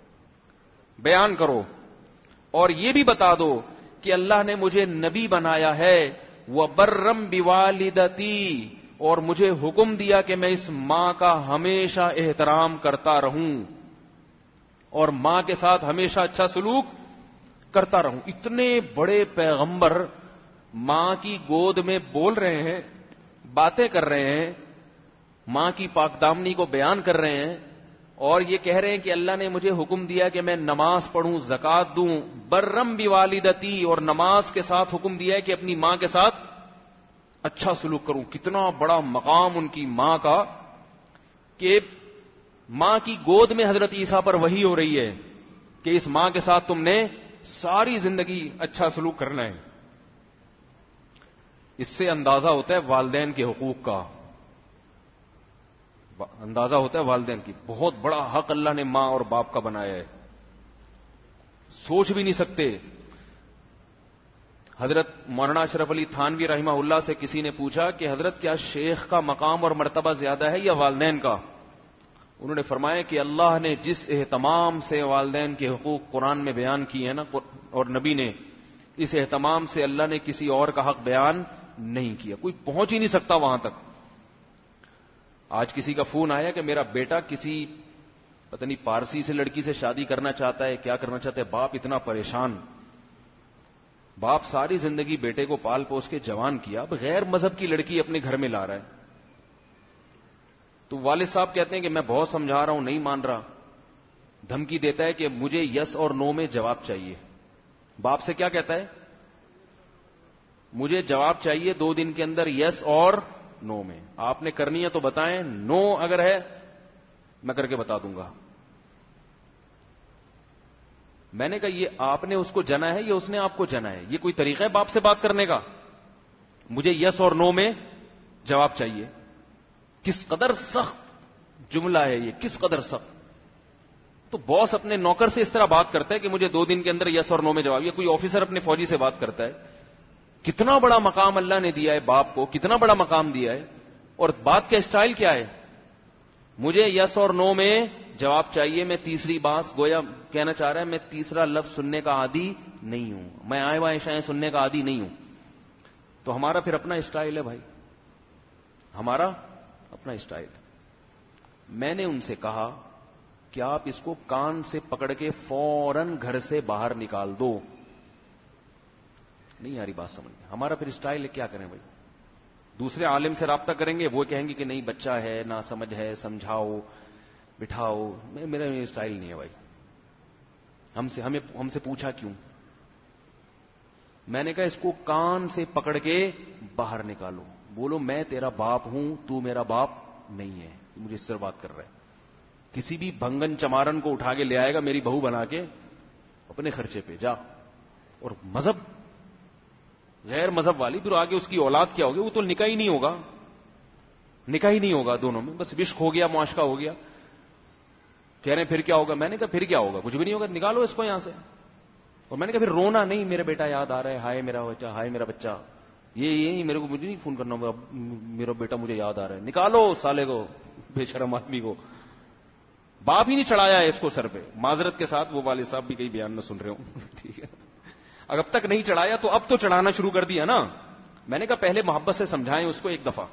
بیان کرو، اور یہ بھی بتا دو کہ اللہ نے مجھے نبی بنایا ہے، وَبَرًّا بِوَالِدَتِي، اور مجھے حکم دیا کہ میں اس ماں کا ہمیشہ احترام کرتا رہوں اور ماں کے ساتھ ہمیشہ اچھا سلوک کرتا رہوں. اتنے بڑے پیغمبر ماں کی گود میں بول رہے ہیں، باتیں کر رہے ہیں، ماں کی پاک دامنی کو بیان کر رہے ہیں، اور یہ کہہ رہے ہیں کہ اللہ نے مجھے حکم دیا کہ میں نماز پڑھوں، زکات دوں، برم بوالدتی، اور نماز کے ساتھ حکم دیا ہے کہ اپنی ماں کے ساتھ اچھا سلوک کروں. کتنا بڑا مقام ان کی ماں کا، کہ ماں کی گود میں حضرت عیسیٰ پر وحی ہو رہی ہے کہ اس ماں کے ساتھ تم نے ساری زندگی اچھا سلوک کرنا ہے. اس سے اندازہ ہوتا ہے والدین کے حقوق کا، اندازہ ہوتا ہے والدین کی. بہت بڑا حق اللہ نے ماں اور باپ کا بنایا ہے، سوچ بھی نہیں سکتے. حضرت مولانا اشرف علی تھانوی رحمہ اللہ سے کسی نے پوچھا کہ حضرت کیا شیخ کا مقام اور مرتبہ زیادہ ہے یا والدین کا؟ انہوں نے فرمایا کہ اللہ نے جس اہتمام سے والدین کے حقوق قرآن میں بیان کیے ہیں نا، اور نبی نے، اس اہتمام سے اللہ نے کسی اور کا حق بیان نہیں کیا. کوئی پہنچ ہی نہیں سکتا وہاں تک. آج کسی کا فون آیا کہ میرا بیٹا کسی پتہ نہیں پارسی سے لڑکی سے شادی کرنا چاہتا ہے، کیا کرنا چاہتا ہے، باپ اتنا پریشان. باپ ساری زندگی بیٹے کو پال پوس کے جوان کیا، اب غیر مذہب کی لڑکی اپنے گھر میں لا رہا ہے، تو والد صاحب کہتے ہیں کہ میں بہت سمجھا رہا ہوں نہیں مان رہا، دھمکی دیتا ہے کہ مجھے یس اور نو میں جواب چاہیے. باپ سے کیا کہتا ہے؟ مجھے جواب چاہیے 2 دن کے اندر یس اور نو میں. آپ نے کرنی ہے تو بتائیں، نو اگر ہے میں کر کے بتا دوں گا. میں نے کہا یہ آپ نے اس کو جنا ہے یا اس نے آپ کو جنا ہے؟ یہ کوئی طریقہ ہے باپ سے بات کرنے کا؟ مجھے یس اور نو میں جواب چاہیے. کس قدر سخت جملہ ہے یہ، کس قدر سخت. تو باس اپنے نوکر سے اس طرح بات کرتا ہے کہ مجھے 2 دن کے اندر یس اور نو میں جواب. یہ کوئی آفیسر اپنے فوجی سے بات کرتا ہے. کتنا بڑا مقام اللہ نے دیا ہے باپ کو، کتنا بڑا مقام دیا ہے. اور بات کا اسٹائل کیا ہے؟ مجھے یس اور نو میں جواب چاہیے. میں تیسری بات گویا کہنا چاہ رہا ہے میں تیسرا لفظ سننے کا عادی نہیں ہوں، میں آئے وائیں شائیں سننے کا عادی نہیں ہوں. تو ہمارا پھر اپنا اسٹائل ہے بھائی، ہمارا اپنا اسٹائل. میں نے ان سے کہا کہ آپ اس کو کان سے پکڑ کے فوراً گھر سے باہر نکال دو. نہیں آ رہی بات سمجھ میں. ہمارا پھر اسٹائل ہے، کیا کریں بھائی. دوسرے عالم سے رابطہ کریں گے، وہ کہیں گے کہ نہیں بچہ ہے، نا سمجھ ہے، سمجھاؤ بٹھاؤ. میرا اسٹائل نہیں ہے بھائی. ہم سے پوچھا کیوں؟ میں نے کہا اس کو کان سے پکڑ کے باہر نکالو. بولو میں تیرا باپ ہوں، تو میرا باپ نہیں ہے. مجھے اس سے بات کر رہا ہے. کسی بھی بھنگن چمارن کو اٹھا کے لے آئے گا میری بہو بنا کے اپنے خرچے پہ جا. اور مذہب غیر مذہب والی، پھر آگے اس کی اولاد کیا ہوگی؟ وہ تو نکاح ہی نہیں ہوگا، نکاح ہی نہیں ہوگا دونوں میں، بس وشق ہو گیا، معاشقہ ہو گیا. کہہ رہے ہیں پھر کیا ہوگا؟ میں نے کہا پھر کیا ہوگا؟ کچھ بھی نہیں ہوگا، نکالو اس کو یہاں سے. اور میں نے کہا پھر رونا نہیں، میرا بیٹا یاد آ رہا ہے، ہائے میرا بچہ، ہائے میرا بچہ. یہ میرے کو مجھے نہیں فون کرنا، میرا بیٹا مجھے یاد آ رہا ہے. نکالو سالے کو، بے شرم آدمی کو. باپ ہی نہیں چڑھایا ہے اس کو سر پہ. معذرت کے ساتھ وہ والد صاحب بھی کئی بیان میں سن رہے ہوں. ٹھیک ہے، اگر اب تک نہیں چڑھایا تو اب تو چڑھانا شروع کر دیا نا. میں نے کہا پہلے محبت سے سمجھائیں اس کو.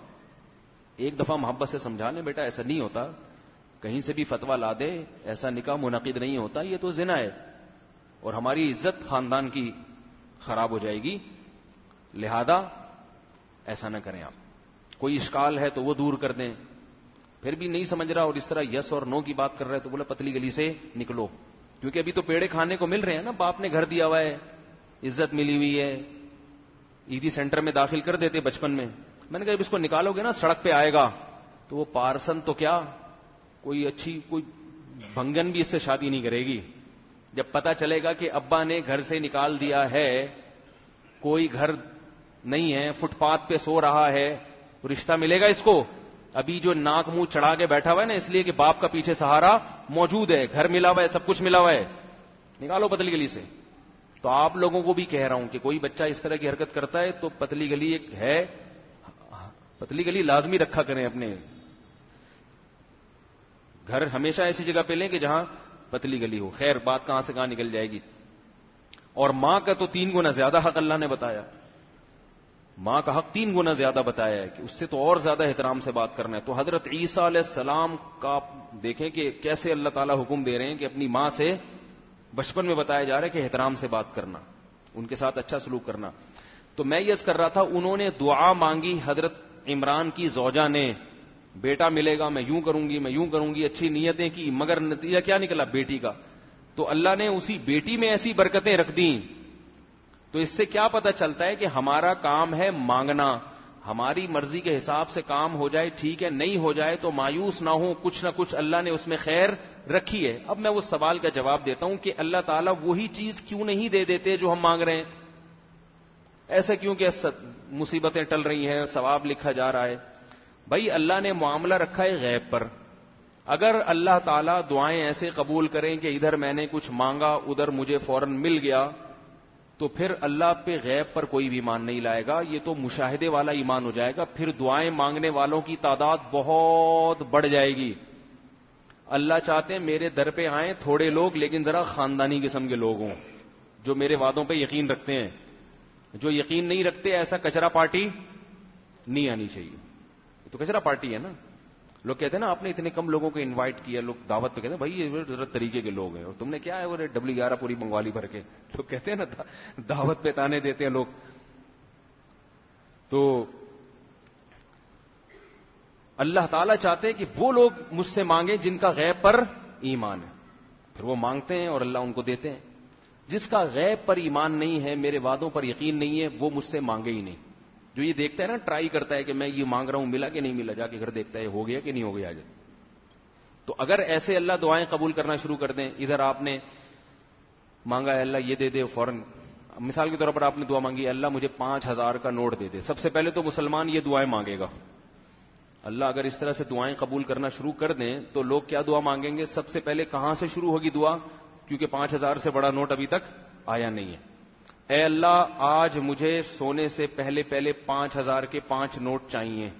ایک دفعہ محبت سے سمجھا لیں بیٹا ایسا نہیں ہوتا، کہیں سے بھی فتویٰ لا دے ایسا نکاح منعقد نہیں ہوتا، یہ تو زنا ہے اور ہماری عزت خاندان کی خراب ہو جائے گی، لہذا ایسا نہ کریں. آپ کوئی اشکال ہے تو وہ دور کر دیں. پھر بھی نہیں سمجھ رہا اور اس طرح یس اور نو کی بات کر رہا ہے تو بولا پتلی گلی سے نکلو، کیونکہ ابھی تو پیڑے کھانے کو مل رہے ہیں نا. باپ نے گھر دیا ہوا ہے، عزت ملی ہوئی ہے، عیدی سینٹر میں داخل کر دیتے بچپن میں. میں نے کہا جب اس کو نکالو گے نا سڑک پہ آئے گا تو وہ پارسن تو کیا کوئی بھنگن بھی اس سے شادی نہیں کرے گی. جب پتا چلے گا کہ ابا نے گھر سے نکال دیا ہے، کوئی گھر نہیں ہے، فٹ پاتھ پہ سو رہا ہے، رشتہ ملے گا اس کو؟ ابھی جو ناک منہ چڑھا کے بیٹھا ہوا ہے نا اس لیے کہ باپ کا پیچھے سہارا موجود ہے، گھر ملا ہوا ہے، سب کچھ ملا ہوا ہے. نکالو پتلی گلی سے. تو آپ لوگوں کو بھی کہہ رہا ہوں کہ کوئی بچہ اس طرح کی حرکت کرتا ہے تو پتلی گلی ایک ہے، پتلی گلی لازمی رکھا کریں اپنے گھر. ہمیشہ ایسی جگہ پہ لیں کہ جہاں پتلی گلی ہو. خیر بات کہاں سے کہاں نکل جائے گی. اور ماں کا تو 3 گنا زیادہ حق اللہ نے بتایا. ماں کا حق 3 گنا زیادہ بتایا ہے کہ اس سے تو اور زیادہ احترام سے بات کرنا ہے. تو حضرت عیسیٰ علیہ السلام کا دیکھیں کہ کیسے اللہ تعالیٰ حکم دے رہے ہیں کہ اپنی ماں سے بچپن میں بتایا جا رہا ہے کہ احترام سے بات کرنا، ان کے ساتھ اچھا سلوک کرنا. تو میں یہ کر رہا تھا، انہوں نے دعا مانگی حضرت عمران کی زوجہ نے، بیٹا ملے گا، میں یوں کروں گی، اچھی نیتیں کی، مگر نتیجہ کیا نکلا؟ بیٹی کا. تو اللہ نے اسی بیٹی میں ایسی برکتیں رکھ دیں. تو اس سے کیا پتہ چلتا ہے کہ ہمارا کام ہے مانگنا، ہماری مرضی کے حساب سے کام ہو جائے ٹھیک ہے، نہیں ہو جائے تو مایوس نہ ہو، کچھ نہ کچھ اللہ نے اس میں خیر رکھی ہے. اب میں اس سوال کا جواب دیتا ہوں کہ اللہ تعالیٰ وہی چیز کیوں نہیں دے دیتے جو ہم مانگ رہے ہیں؟ ایسا کیوں کہ مصیبتیں ٹل رہی ہیں، ثواب لکھا جا رہا ہے؟ بھائی اللہ نے معاملہ رکھا ہے غیب پر. اگر اللہ تعالیٰ دعائیں ایسے قبول کریں کہ ادھر میں نے کچھ مانگا ادھر مجھے فوراً مل گیا، تو پھر اللہ پہ غیب پر کوئی بھی ایمان نہیں لائے گا، یہ تو مشاہدے والا ایمان ہو جائے گا. پھر دعائیں مانگنے والوں کی تعداد بہت بڑھ جائے گی. اللہ چاہتے ہیں میرے در پہ آئیں تھوڑے لوگ لیکن ذرا خاندانی قسم کے لوگ ہوں، جو میرے وعدوں پہ یقین رکھتے ہیں. جو یقین نہیں رکھتے ایسا کچرا پارٹی نہیں آنی چاہیے. یہ تو کچرا پارٹی ہے نا. لوگ کہتے ہیں نا آپ نے اتنے کم لوگوں کو انوائٹ کیا, لوگ دعوت پہ کہتے ہیں بھائی یہ ذرا طریقے کے لوگ ہیں, اور تم نے کیا ہے وہ W11 پوری بنگوالی بھر کے, لوگ کہتے ہیں نا دعوت پہ تانے دیتے ہیں لوگ. تو اللہ تعالیٰ چاہتے ہیں کہ وہ لوگ مجھ سے مانگیں جن کا غیب پر ایمان ہے, پھر وہ مانگتے ہیں اور اللہ ان کو دیتے ہیں. جس کا غیب پر ایمان نہیں ہے, میرے وعدوں پر یقین نہیں ہے, وہ مجھ سے مانگے ہی نہیں. جو یہ دیکھتا ہے نا, ٹرائی کرتا ہے کہ میں یہ مانگ رہا ہوں ملا کہ نہیں ملا, جا کے گھر دیکھتا ہے ہو گیا کہ نہیں ہو گیا. آج تو اگر ایسے اللہ دعائیں قبول کرنا شروع کر دیں, ادھر آپ نے مانگا ہے اللہ یہ دے دے, فوراً مثال کے طور پر آپ نے دعا مانگی اللہ مجھے 5,000 کا نوٹ دے دے, سب سے پہلے تو مسلمان یہ دعائیں مانگے گا. اللہ اگر اس طرح سے دعائیں قبول کرنا شروع کر دیں تو لوگ کیا دعا مانگیں گے؟ سب سے پہلے کہاں سے شروع ہوگی دعا؟ کیونکہ 5,000 سے بڑا نوٹ ابھی تک آیا نہیں ہے. اے اللہ آج مجھے سونے سے پہلے 5,000 کے 5 نوٹ چاہیے.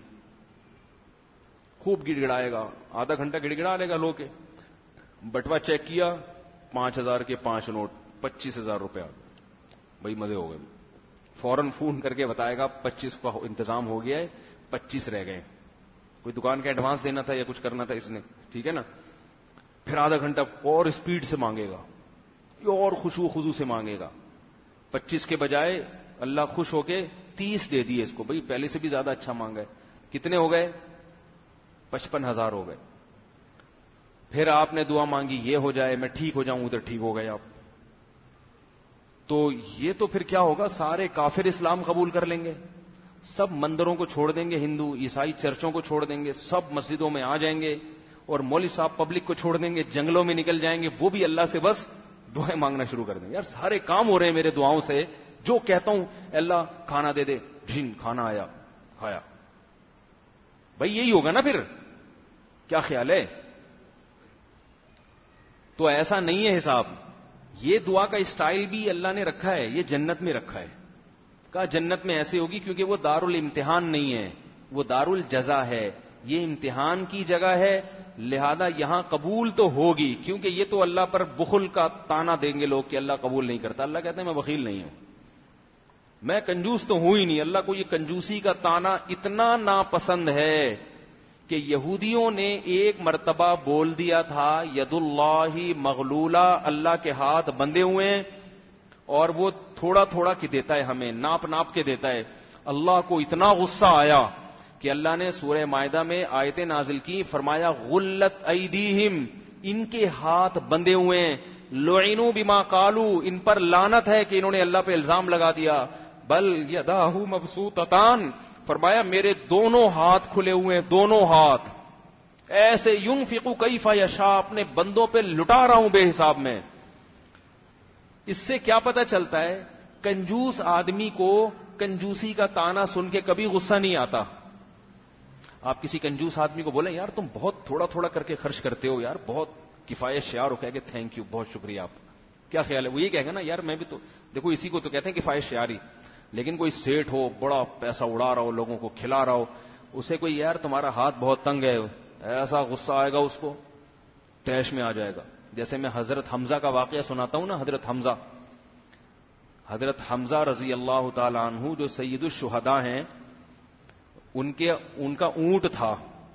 خوب گڑ گڑائے گا, آدھا گھنٹہ گڑ گڑا لے گا لو کے. بٹوا چیک کیا 5,000 کے 5 نوٹ 25,000 روپیہ, بھائی مزے ہو گئے. فوراً فون کر کے بتائے گا 25 کا انتظام ہو گیا ہے, 25 رہ گئے. کوئی دکان کا ایڈوانس دینا تھا یا کچھ کرنا تھا اس نے, ٹھیک ہے نا. پھر آدھا گھنٹہ اور اسپیڈ سے مانگے گا, اور خشوع خضوع سے مانگے گا. 25 کے بجائے اللہ خوش ہو کے 30 دے دیے اس کو, بھائی پہلے سے بھی زیادہ اچھا مانگا ہے. کتنے ہو گئے؟ 55,000 ہو گئے. پھر آپ نے دعا مانگی یہ ہو جائے, میں ٹھیک ہو جاؤں, ادھر ٹھیک ہو گئے آپ. تو یہ تو پھر کیا ہوگا, سارے کافر اسلام قبول کر لیں گے, سب مندروں کو چھوڑ دیں گے, ہندو عیسائی چرچوں کو چھوڑ دیں گے, سب مسجدوں میں آ جائیں گے, اور مولوی صاحب پبلک کو چھوڑ دیں گے, جنگلوں میں نکل جائیں گے, وہ بھی اللہ سے بس دعائیں مانگنا شروع کر دیں گے. یار سارے کام ہو رہے ہیں میرے دعاؤں سے, جو کہتا ہوں اللہ کھانا دے دے, جھن کھانا آیا, کھایا. بھائی یہی ہوگا نا پھر, کیا خیال ہے؟ تو ایسا نہیں ہے حساب. یہ دعا کا اسٹائل بھی اللہ نے رکھا ہے, یہ جنت میں رکھا ہے. کہا جنت میں ایسے ہوگی کیونکہ وہ دار الامتحان نہیں ہے, وہ دار الجزا ہے, یہ امتحان کی جگہ ہے, لہذا یہاں قبول تو ہوگی. کیونکہ یہ تو اللہ پر بخل کا تانا دیں گے لوگ کہ اللہ قبول نہیں کرتا. اللہ کہتے ہیں میں بخیل نہیں ہوں, میں کنجوس تو ہوں ہی نہیں. اللہ کو یہ کنجوسی کا تانا اتنا ناپسند ہے کہ یہودیوں نے ایک مرتبہ بول دیا تھا ید اللہ مغلولہ, اللہ کے ہاتھ بندھے ہوئے ہیں اور وہ تھوڑا تھوڑا کے دیتا ہے, ہمیں ناپ ناپ کے دیتا ہے. اللہ کو اتنا غصہ آیا کہ اللہ نے سورہ مائدہ میں آیتیں نازل کی, فرمایا غلت ایدیہم, ان کے ہاتھ بندھے ہوئے ہیں, لعنوا بما قالوا, ان پر لعنت ہے کہ انہوں نے اللہ پہ الزام لگا دیا. بل یداہ مبسوطتان, فرمایا میرے دونوں ہاتھ کھلے ہوئے ہیں, دونوں ہاتھ ایسے ينفق کیف یشاء, اپنے بندوں پہ لٹا رہا ہوں بے حساب میں. اس سے کیا پتہ چلتا ہے؟ کنجوس آدمی کو کنجوسی کا تانا سن کے کبھی غصہ نہیں آتا. آپ کسی کنجوس آدمی کو بولیں یار تم بہت تھوڑا تھوڑا کر کے خرچ کرتے ہو, یار بہت کفایت شیار ہو, کہہ کہ تھینک یو, بہت شکریہ آپ. کیا خیال ہے؟ وہ یہ کہے گا نا یار میں بھی تو, دیکھو اسی کو تو کہتے ہیں کفایت شیاری. لیکن کوئی سیٹ ہو, بڑا پیسہ اڑا رہا ہو, لوگوں کو کھلا رہا ہو, اسے کوئی یار تمہارا ہاتھ بہت تنگ ہے, ایسا غصہ آئے گا اس کو, تیش میں آ جائے گا. جیسے میں حضرت حمزہ کا واقعہ سناتا ہوں نا, حضرت حمزہ رضی اللہ تعالی عنہ جو سید الشہداء ہیں, ان کا اونٹ تھا,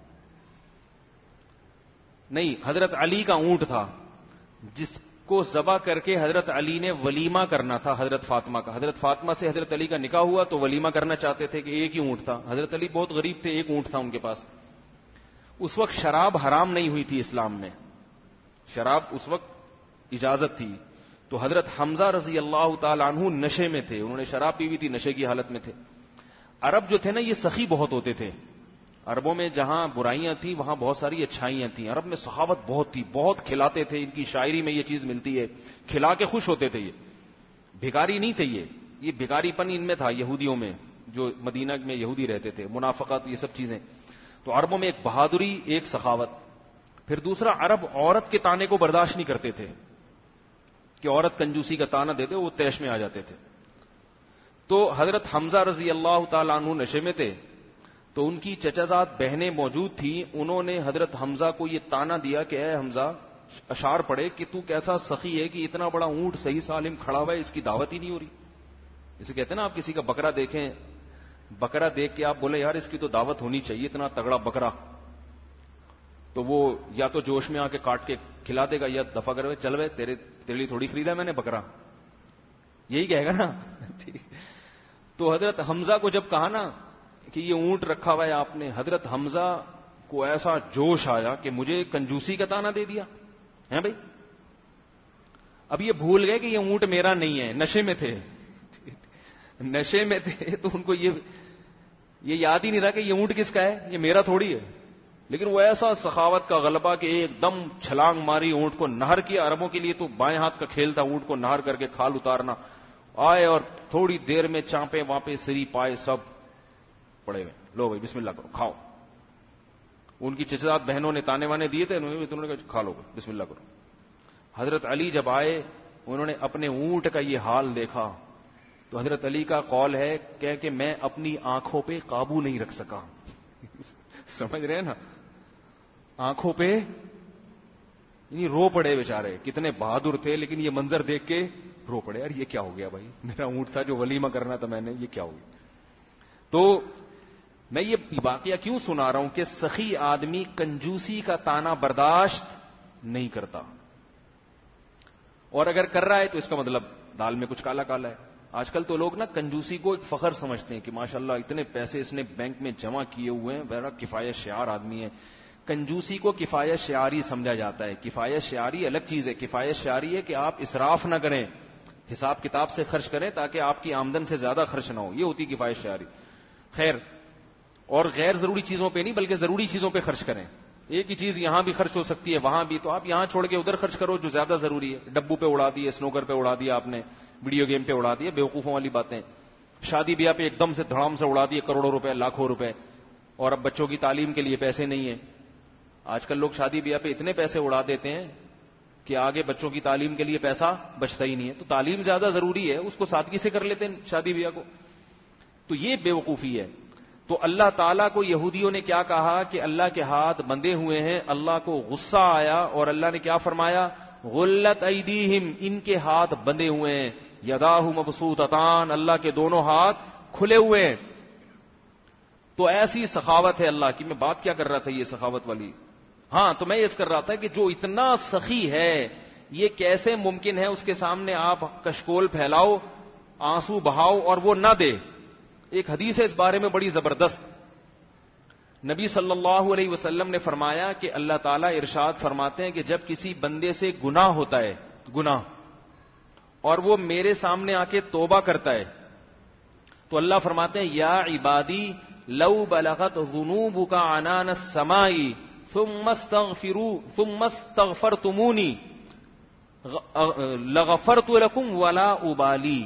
نہیں حضرت علی کا اونٹ تھا, جس کو ذبح کر کے حضرت علی نے ولیمہ کرنا تھا حضرت فاطمہ کا. حضرت فاطمہ سے حضرت علی کا نکاح ہوا تو ولیمہ کرنا چاہتے تھے کہ ایک ہی اونٹ تھا. حضرت علی بہت غریب تھے, ایک اونٹ تھا ان کے پاس. اس وقت شراب حرام نہیں ہوئی تھی اسلام میں, شراب اس وقت اجازت تھی. تو حضرت حمزہ رضی اللہ تعالی عنہ نشے میں تھے, انہوں نے شراب پی ہوئی تھی, نشے کی حالت میں تھے. عرب جو تھے نا یہ سخی بہت ہوتے تھے. عربوں میں جہاں برائیاں تھیں وہاں بہت ساری اچھائیاں تھیں. عرب میں سخاوت بہت تھی, بہت کھلاتے تھے. ان کی شاعری میں یہ چیز ملتی ہے, کھلا کے خوش ہوتے تھے. یہ بھکاری نہیں تھے, یہ بھکاری پن ان میں تھا یہودیوں میں, جو مدینہ میں یہودی رہتے تھے, منافقت یہ سب چیزیں. تو عربوں میں ایک بہادری, ایک سخاوت. پھر دوسرا, عرب عورت کے تانے کو برداشت نہیں کرتے تھے کہ عورت کنجوسی کا تانا دیتے, وہ تیش میں آ جاتے تھے. تو حضرت حمزہ رضی اللہ تعالیٰ عنہ نشے میں تھے, تو ان کی چچازاد بہنیں موجود تھیں. انہوں نے حضرت حمزہ کو یہ تانا دیا کہ اے حمزہ, اشعار پڑھے کہ تو کیسا سخی ہے کہ اتنا بڑا اونٹ صحیح سالم کھڑا ہوا ہے, اس کی دعوت ہی نہیں ہو رہی. جسے کہتے ہیں نا آپ کسی کا بکرا دیکھیں, بکرا دیکھ کے آپ بولے یار اس کی تو دعوت ہونی چاہیے, اتنا تگڑا بکرا. تو وہ یا تو جوش میں آ کے کاٹ کے کھلا دے گا یا دفع کرے چل بھائی تیرے لیے تھوڑی خریدا میں نے بکرا, یہی کہے گا نا. ٹھیک. تو حضرت حمزہ کو جب کہا نا کہ یہ اونٹ رکھا ہوا ہے آپ نے, حضرت حمزہ کو ایسا جوش آیا کہ مجھے کنجوسی کا تانا دے دیا ہے بھائی. اب یہ بھول گئے کہ یہ اونٹ میرا نہیں ہے, نشے میں تھے, نشے میں تھے, تو ان کو یہ یاد ہی نہیں رہا کہ یہ اونٹ کس کا ہے, یہ میرا تھوڑی ہے. لیکن وہ ایسا سخاوت کا غلبہ کہ ایک دم چھلانگ ماری, اونٹ کو نہر کیا. عربوں کے لیے تو بائیں ہاتھ کا کھیل تھا اونٹ کو نہر کر کے کھال اتارنا. آئے اور تھوڑی دیر میں چانپے واپے سری پائے سب پڑے ہوئے, لو بھائی بسم اللہ کرو کھاؤ. ان کی چچا بہنوں نے تانے وانے دیے تھے, انہوں نے کہا کھا لو بسم اللہ کرو. حضرت علی جب آئے انہوں نے اپنے اونٹ کا یہ حال دیکھا تو حضرت علی کا قول ہے کہ میں اپنی آنکھوں پہ قابو نہیں رکھ سکا. سمجھ رہے ہیں نا, آنکھوں پہ رو پڑے بیچارے. کتنے بہادر تھے لیکن یہ منظر دیکھ کے رو پڑے, یار یہ کیا ہو گیا بھائی, میرا اونٹ تھا جو ولیمہ کرنا تھا میں نے, یہ کیا ہو گیا. تو میں یہ واقعہ کیوں سنا رہا ہوں کہ سخی آدمی کنجوسی کا تانا برداشت نہیں کرتا, اور اگر کر رہا ہے تو اس کا مطلب دال میں کچھ کالا کالا ہے. آج کل تو لوگ نا کنجوسی کو ایک فخر سمجھتے ہیں کہ ماشاءاللہ اتنے پیسے اس نے بینک میں جمع کیے ہوئے ہیں, بڑا کفایت شعار آدمی ہے. کنجوسی کو کفایت شعاری سمجھا جاتا ہے. کفایت شعاری الگ چیز ہے. کفایت شعاری ہے کہ آپ اسراف نہ کریں, حساب کتاب سے خرچ کریں تاکہ آپ کی آمدن سے زیادہ خرچ نہ ہو, یہ ہوتی کفایت شعاری. خیر, اور غیر ضروری چیزوں پہ نہیں بلکہ ضروری چیزوں پہ خرچ کریں. ایک ہی چیز یہاں بھی خرچ ہو سکتی ہے وہاں بھی, تو آپ یہاں چھوڑ کے ادھر خرچ کرو جو زیادہ ضروری ہے. ڈبو پہ اڑا دیے, سنوکر پہ اڑا دیا آپ نے, ویڈیو گیم پہ اڑا دیے, بیوقوفوں والی باتیں. شادی بیاہ پہ ایک دم سے دھڑام سے اڑا دیے کروڑوں روپے لاکھوں روپے, اور اب بچوں کی تعلیم کے لیے پیسے نہیں ہیں. آج کل لوگ شادی بیاہ پہ اتنے پیسے اڑا دیتے ہیں کہ آگے بچوں کی تعلیم کے لیے پیسہ بچتا ہی نہیں ہے. تو تعلیم زیادہ ضروری ہے, اس کو سادگی سے کر لیتے ہیں شادی بیاہ کو. تو یہ بیوقوفی ہے. تو اللہ تعالیٰ کو یہودیوں نے کیا کہا کہ اللہ کے ہاتھ بندھے ہوئے ہیں, اللہ کو غصہ آیا اور اللہ نے کیا فرمایا, غلت ایدیہم, ان کے ہاتھ بندھے ہوئے ہیں, یداہ مبسوطتان, اللہ کے دونوں ہاتھ کھلے ہوئے ہیں. تو ایسی سخاوت ہے اللہ کی. میں بات کیا کر رہا تھا یہ سخاوت والی, ہاں تو میں یہ کر رہا تھا کہ جو اتنا سخی ہے یہ کیسے ممکن ہے اس کے سامنے آپ کشکول پھیلاؤ, آنسو بہاؤ اور وہ نہ دے. ایک حدیث ہے اس بارے میں بڑی زبردست. نبی صلی اللہ علیہ وسلم نے فرمایا کہ اللہ تعالیٰ ارشاد فرماتے ہیں کہ جب کسی بندے سے گناہ ہوتا ہے, گناہ, اور وہ میرے سامنے آ کے توبہ کرتا ہے, تو اللہ فرماتے ہیں یا عبادی لو بلغت ذنوبک عنان السماء ثم استغفرتمونی لغفرت لکم ولا ابالی.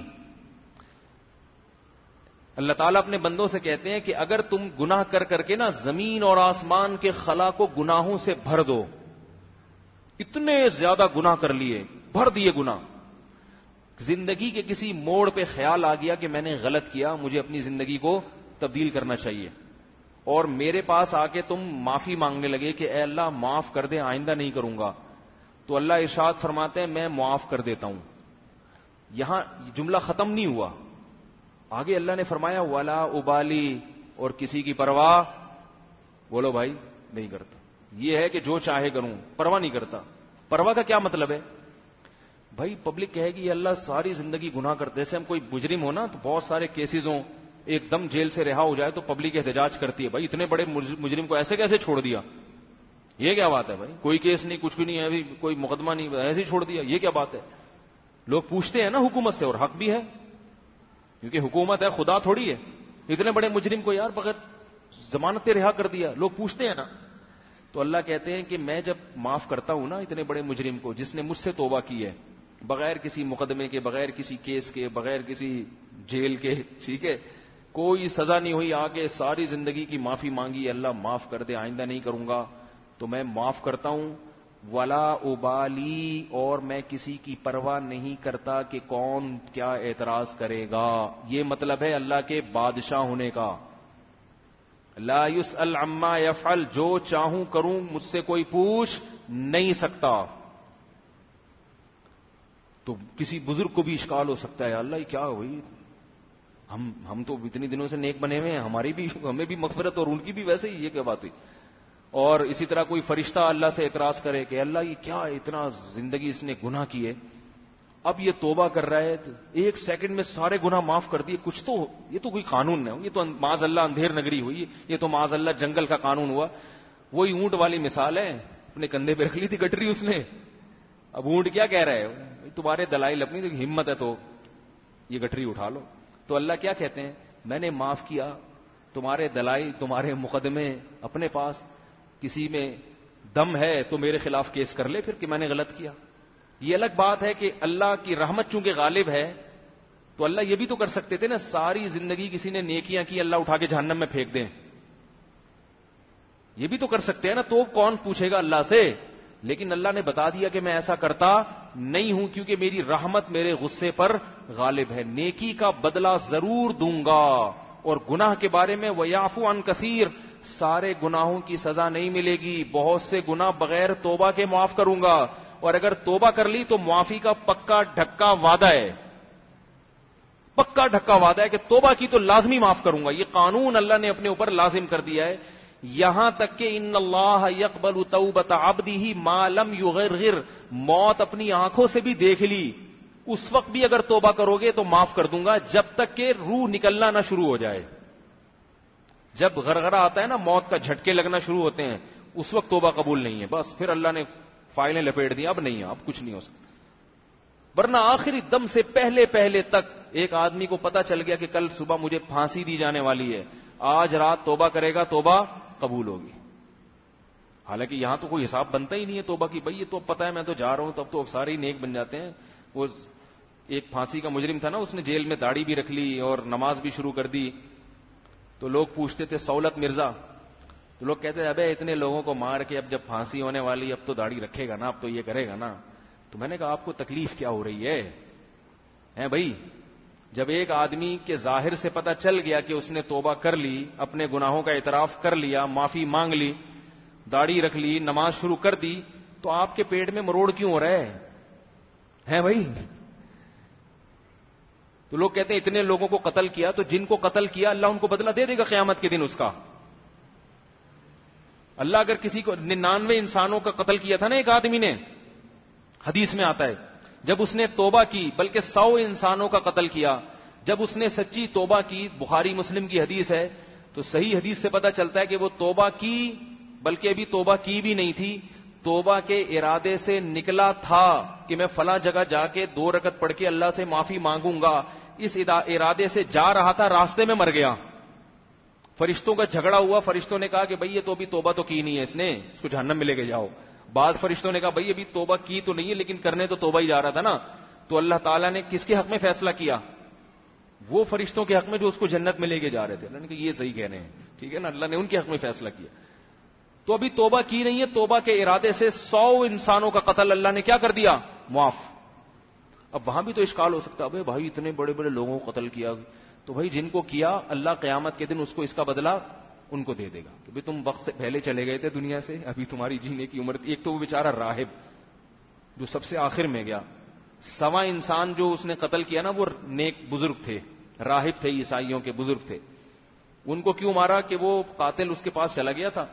اللہ تعالیٰ اپنے بندوں سے کہتے ہیں کہ اگر تم گناہ کر کر کے نا زمین اور آسمان کے خلا کو گناہوں سے بھر دو, اتنے زیادہ گناہ کر لیے, بھر دیے گناہ, زندگی کے کسی موڑ پہ خیال آ گیا کہ میں نے غلط کیا, مجھے اپنی زندگی کو تبدیل کرنا چاہیے, اور میرے پاس آ کے تم معافی مانگنے لگے کہ اے اللہ معاف کر دے, آئندہ نہیں کروں گا, تو اللہ ارشاد فرماتے ہیں میں معاف کر دیتا ہوں. یہاں جملہ ختم نہیں ہوا, آگے اللہ نے فرمایا ولا ابالی, اور کسی کی پرواہ بولو بھائی نہیں کرتا. یہ ہے کہ جو چاہے کروں, پرواہ نہیں کرتا. پرواہ کا کیا مطلب ہے بھائی؟ پبلک کہے گی یہ اللہ ساری زندگی گناہ کرتے, جیسے ہم کوئی مجرم ہو نا تو بہت سارے کیسز ہوں, ایک دم جیل سے رہا ہو جائے تو پبلک احتجاج کرتی ہے, بھائی اتنے بڑے مجرم کو ایسے کیسے چھوڑ دیا, یہ کیا بات ہے بھائی, کوئی کیس نہیں, کچھ بھی نہیں ہے, ابھی کوئی مقدمہ نہیں, ایسے ہی چھوڑ دیا, یہ کیا بات ہے. لوگ پوچھتے ہیں نا حکومت سے, اور حق بھی ہے کیونکہ حکومت ہے, خدا تھوڑی ہے. اتنے بڑے مجرم کو یار بغیر ضمانت پہ رہا کر دیا, لوگ پوچھتے ہیں نا. تو اللہ کہتے ہیں کہ میں جب معاف کرتا ہوں نا اتنے بڑے مجرم کو جس نے مجھ سے توبہ کی ہے, بغیر کسی مقدمے کے, بغیر کسی کیس کے, بغیر کسی جیل کے, ٹھیک ہے, کوئی سزا نہیں ہوئی, آگے ساری زندگی کی معافی مانگی, اللہ معاف کر دے, آئندہ نہیں کروں گا, تو میں معاف کرتا ہوں. ولا ابالی, اور میں کسی کی پرواہ نہیں کرتا کہ کون کیا اعتراض کرے گا. یہ مطلب ہے اللہ کے بادشاہ ہونے کا. لا یسأل عما یفعل, جو چاہوں کروں, مجھ سے کوئی پوچھ نہیں سکتا. تو کسی بزرگ کو بھی اشکال ہو سکتا ہے, اللہ یہ کیا ہوئی, ہم تو اتنی دنوں سے نیک بنے ہوئے ہیں, ہمیں بھی مغفرت اور ان کی بھی ویسے ہی, یہ کیا بات ہوئی. اور اسی طرح کوئی فرشتہ اللہ سے اعتراض کرے کہ اللہ یہ کیا اتنا زندگی اس نے گناہ کیے, اب یہ توبہ کر رہا ہے, ایک سیکنڈ میں سارے گناہ معاف کر دیے, کچھ تو یہ تو کوئی قانون ہے, یہ تو معاذ اللہ اندھیر نگری ہوئی, یہ تو معاذ اللہ جنگل کا قانون ہوا. وہی اونٹ والی مثال ہے, اپنے کندھے پہ رکھ لی تھی گٹری اس نے. اب اونٹ کیا کہہ رہا ہے, تمہارے دلائل اپنی تو ہمت ہے تو یہ گٹری اٹھا لو. تو اللہ کیا کہتے ہیں, میں نے معاف کیا, تمہارے دلائل تمہارے مقدمے اپنے پاس, کسی میں دم ہے تو میرے خلاف کیس کر لے پھر کہ میں نے غلط کیا. یہ الگ بات ہے کہ اللہ کی رحمت چونکہ غالب ہے تو اللہ یہ بھی تو کر سکتے تھے نا, ساری زندگی کسی نے نیکیاں کی, اللہ اٹھا کے جہنم میں پھینک دیں, یہ بھی تو کر سکتے ہیں نا, تو کون پوچھے گا اللہ سے. لیکن اللہ نے بتا دیا کہ میں ایسا کرتا نہیں ہوں کیونکہ میری رحمت میرے غصے پر غالب ہے, نیکی کا بدلہ ضرور دوں گا. اور گناہ کے بارے میں وَيَعْفُ عَنْ كَثِيرٍ, سارے گناہوں کی سزا نہیں ملے گی, بہت سے گناہ بغیر توبہ کے معاف کروں گا, اور اگر توبہ کر لی تو معافی کا پکا ڈھکا وعدہ ہے, پکا ڈھکا وعدہ ہے کہ توبہ کی تو لازمی معاف کروں گا. یہ قانون اللہ نے اپنے اوپر لازم کر دیا ہے, یہاں تک کہ ان اللہ یقبل توبۃ عبدہ ما لم یغرغر, موت اپنی آنکھوں سے بھی دیکھ لی, اس وقت بھی اگر توبہ کرو گے تو معاف کر دوں گا, جب تک کہ روح نکلنا نہ شروع ہو جائے. جب غرغرہ آتا ہے نا, موت کا جھٹکے لگنا شروع ہوتے ہیں, اس وقت توبہ قبول نہیں ہے, بس پھر اللہ نے فائلیں لپیٹ دی, اب نہیں ہے, اب کچھ نہیں ہو سکتا. ورنہ آخری دم سے پہلے پہلے تک ایک آدمی کو پتا چل گیا کہ کل صبح مجھے پھانسی دی جانے والی ہے, آج رات توبہ کرے گا, توبہ قبول ہوگی. حالانکہ یہاں تو کوئی حساب بنتا ہی نہیں ہے توبہ کی, بھائی یہ تو پتا ہے میں تو جا رہا ہوں, تب تو سارے ہی نیک بن جاتے ہیں. وہ ایک پھانسی کا مجرم تھا نا, اس نے جیل میں داڑھی بھی رکھ لی اور نماز بھی شروع کر دی. تو لوگ پوچھتے تھے سہولت مرزا, تو لوگ کہتے تھے ابے اتنے لوگوں کو مار کے اب جب پھانسی ہونے والی اب تو داڑھی رکھے گا نا, اب تو یہ کرے گا نا. تو میں نے کہا آپ کو تکلیف کیا ہو رہی ہے بھائی, جب ایک آدمی کے ظاہر سے پتہ چل گیا کہ اس نے توبہ کر لی, اپنے گناہوں کا اعتراف کر لیا, معافی مانگ لی, داڑھی رکھ لی, نماز شروع کر دی, تو آپ کے پیٹ میں مروڑ کیوں ہو رہا ہے بھائی؟ تو لوگ کہتے ہیں اتنے لوگوں کو قتل کیا, تو جن کو قتل کیا اللہ ان کو بدلہ دے دے گا قیامت کے دن اس کا. اللہ اگر کسی کو 99 انسانوں کا قتل کیا تھا نا ایک آدمی نے, حدیث میں آتا ہے, جب اس نے توبہ کی, بلکہ 100 انسانوں کا قتل کیا, جب اس نے سچی توبہ کی, بخاری مسلم کی حدیث ہے, تو صحیح حدیث سے پتہ چلتا ہے کہ وہ توبہ کی, بلکہ ابھی توبہ کی بھی نہیں تھی, توبہ کے ارادے سے نکلا تھا کہ میں فلاں جگہ جا کے 2 رکعت پڑھ کے اللہ سے معافی مانگوں گا, اس ارادے سے جا رہا تھا, راستے میں مر گیا. فرشتوں کا جھگڑا ہوا, فرشتوں نے کہا کہ بھئی یہ تو ابھی توبہ تو کی نہیں ہے اس کو جہنم میں لے کے جاؤ. بعض فرشتوں نے کہا بھئی ابھی توبہ کی تو نہیں ہے لیکن کرنے تو توبہ ہی جا رہا تھا نا. تو اللہ تعالیٰ نے کس کے حق میں فیصلہ کیا؟ وہ فرشتوں کے حق میں جو اس کو جنت میں لے کے جا رہے تھے. اللہ نے کہا یہ صحیح کہہ رہے ہیں, ٹھیک ہے نا, اللہ نے ان کے حق میں فیصلہ کیا. تو ابھی توبہ کی نہیں ہے, توبہ کے ارادے سے 100 انسانوں کا قتل اللہ نے کیا کر دیا؟ معاف. اب وہاں بھی تو اشکال ہو سکتا ہے, بھائی اتنے بڑے بڑے لوگوں کو قتل کیا, تو بھائی جن کو کیا اللہ قیامت کے دن اس کو اس کا بدلہ ان کو دے دے گا کہ بھئی تم وقت سے پہلے چلے گئے تھے دنیا سے, ابھی تمہاری جینے کی عمر تھی. ایک تو وہ بیچارہ راہب جو سب سے آخر میں گیا, 100 انسان جو اس نے قتل کیا نا وہ نیک بزرگ تھے, راہب تھے, عیسائیوں کے بزرگ تھے. ان کو کیوں مارا کہ وہ قاتل اس کے پاس چلا گیا تھا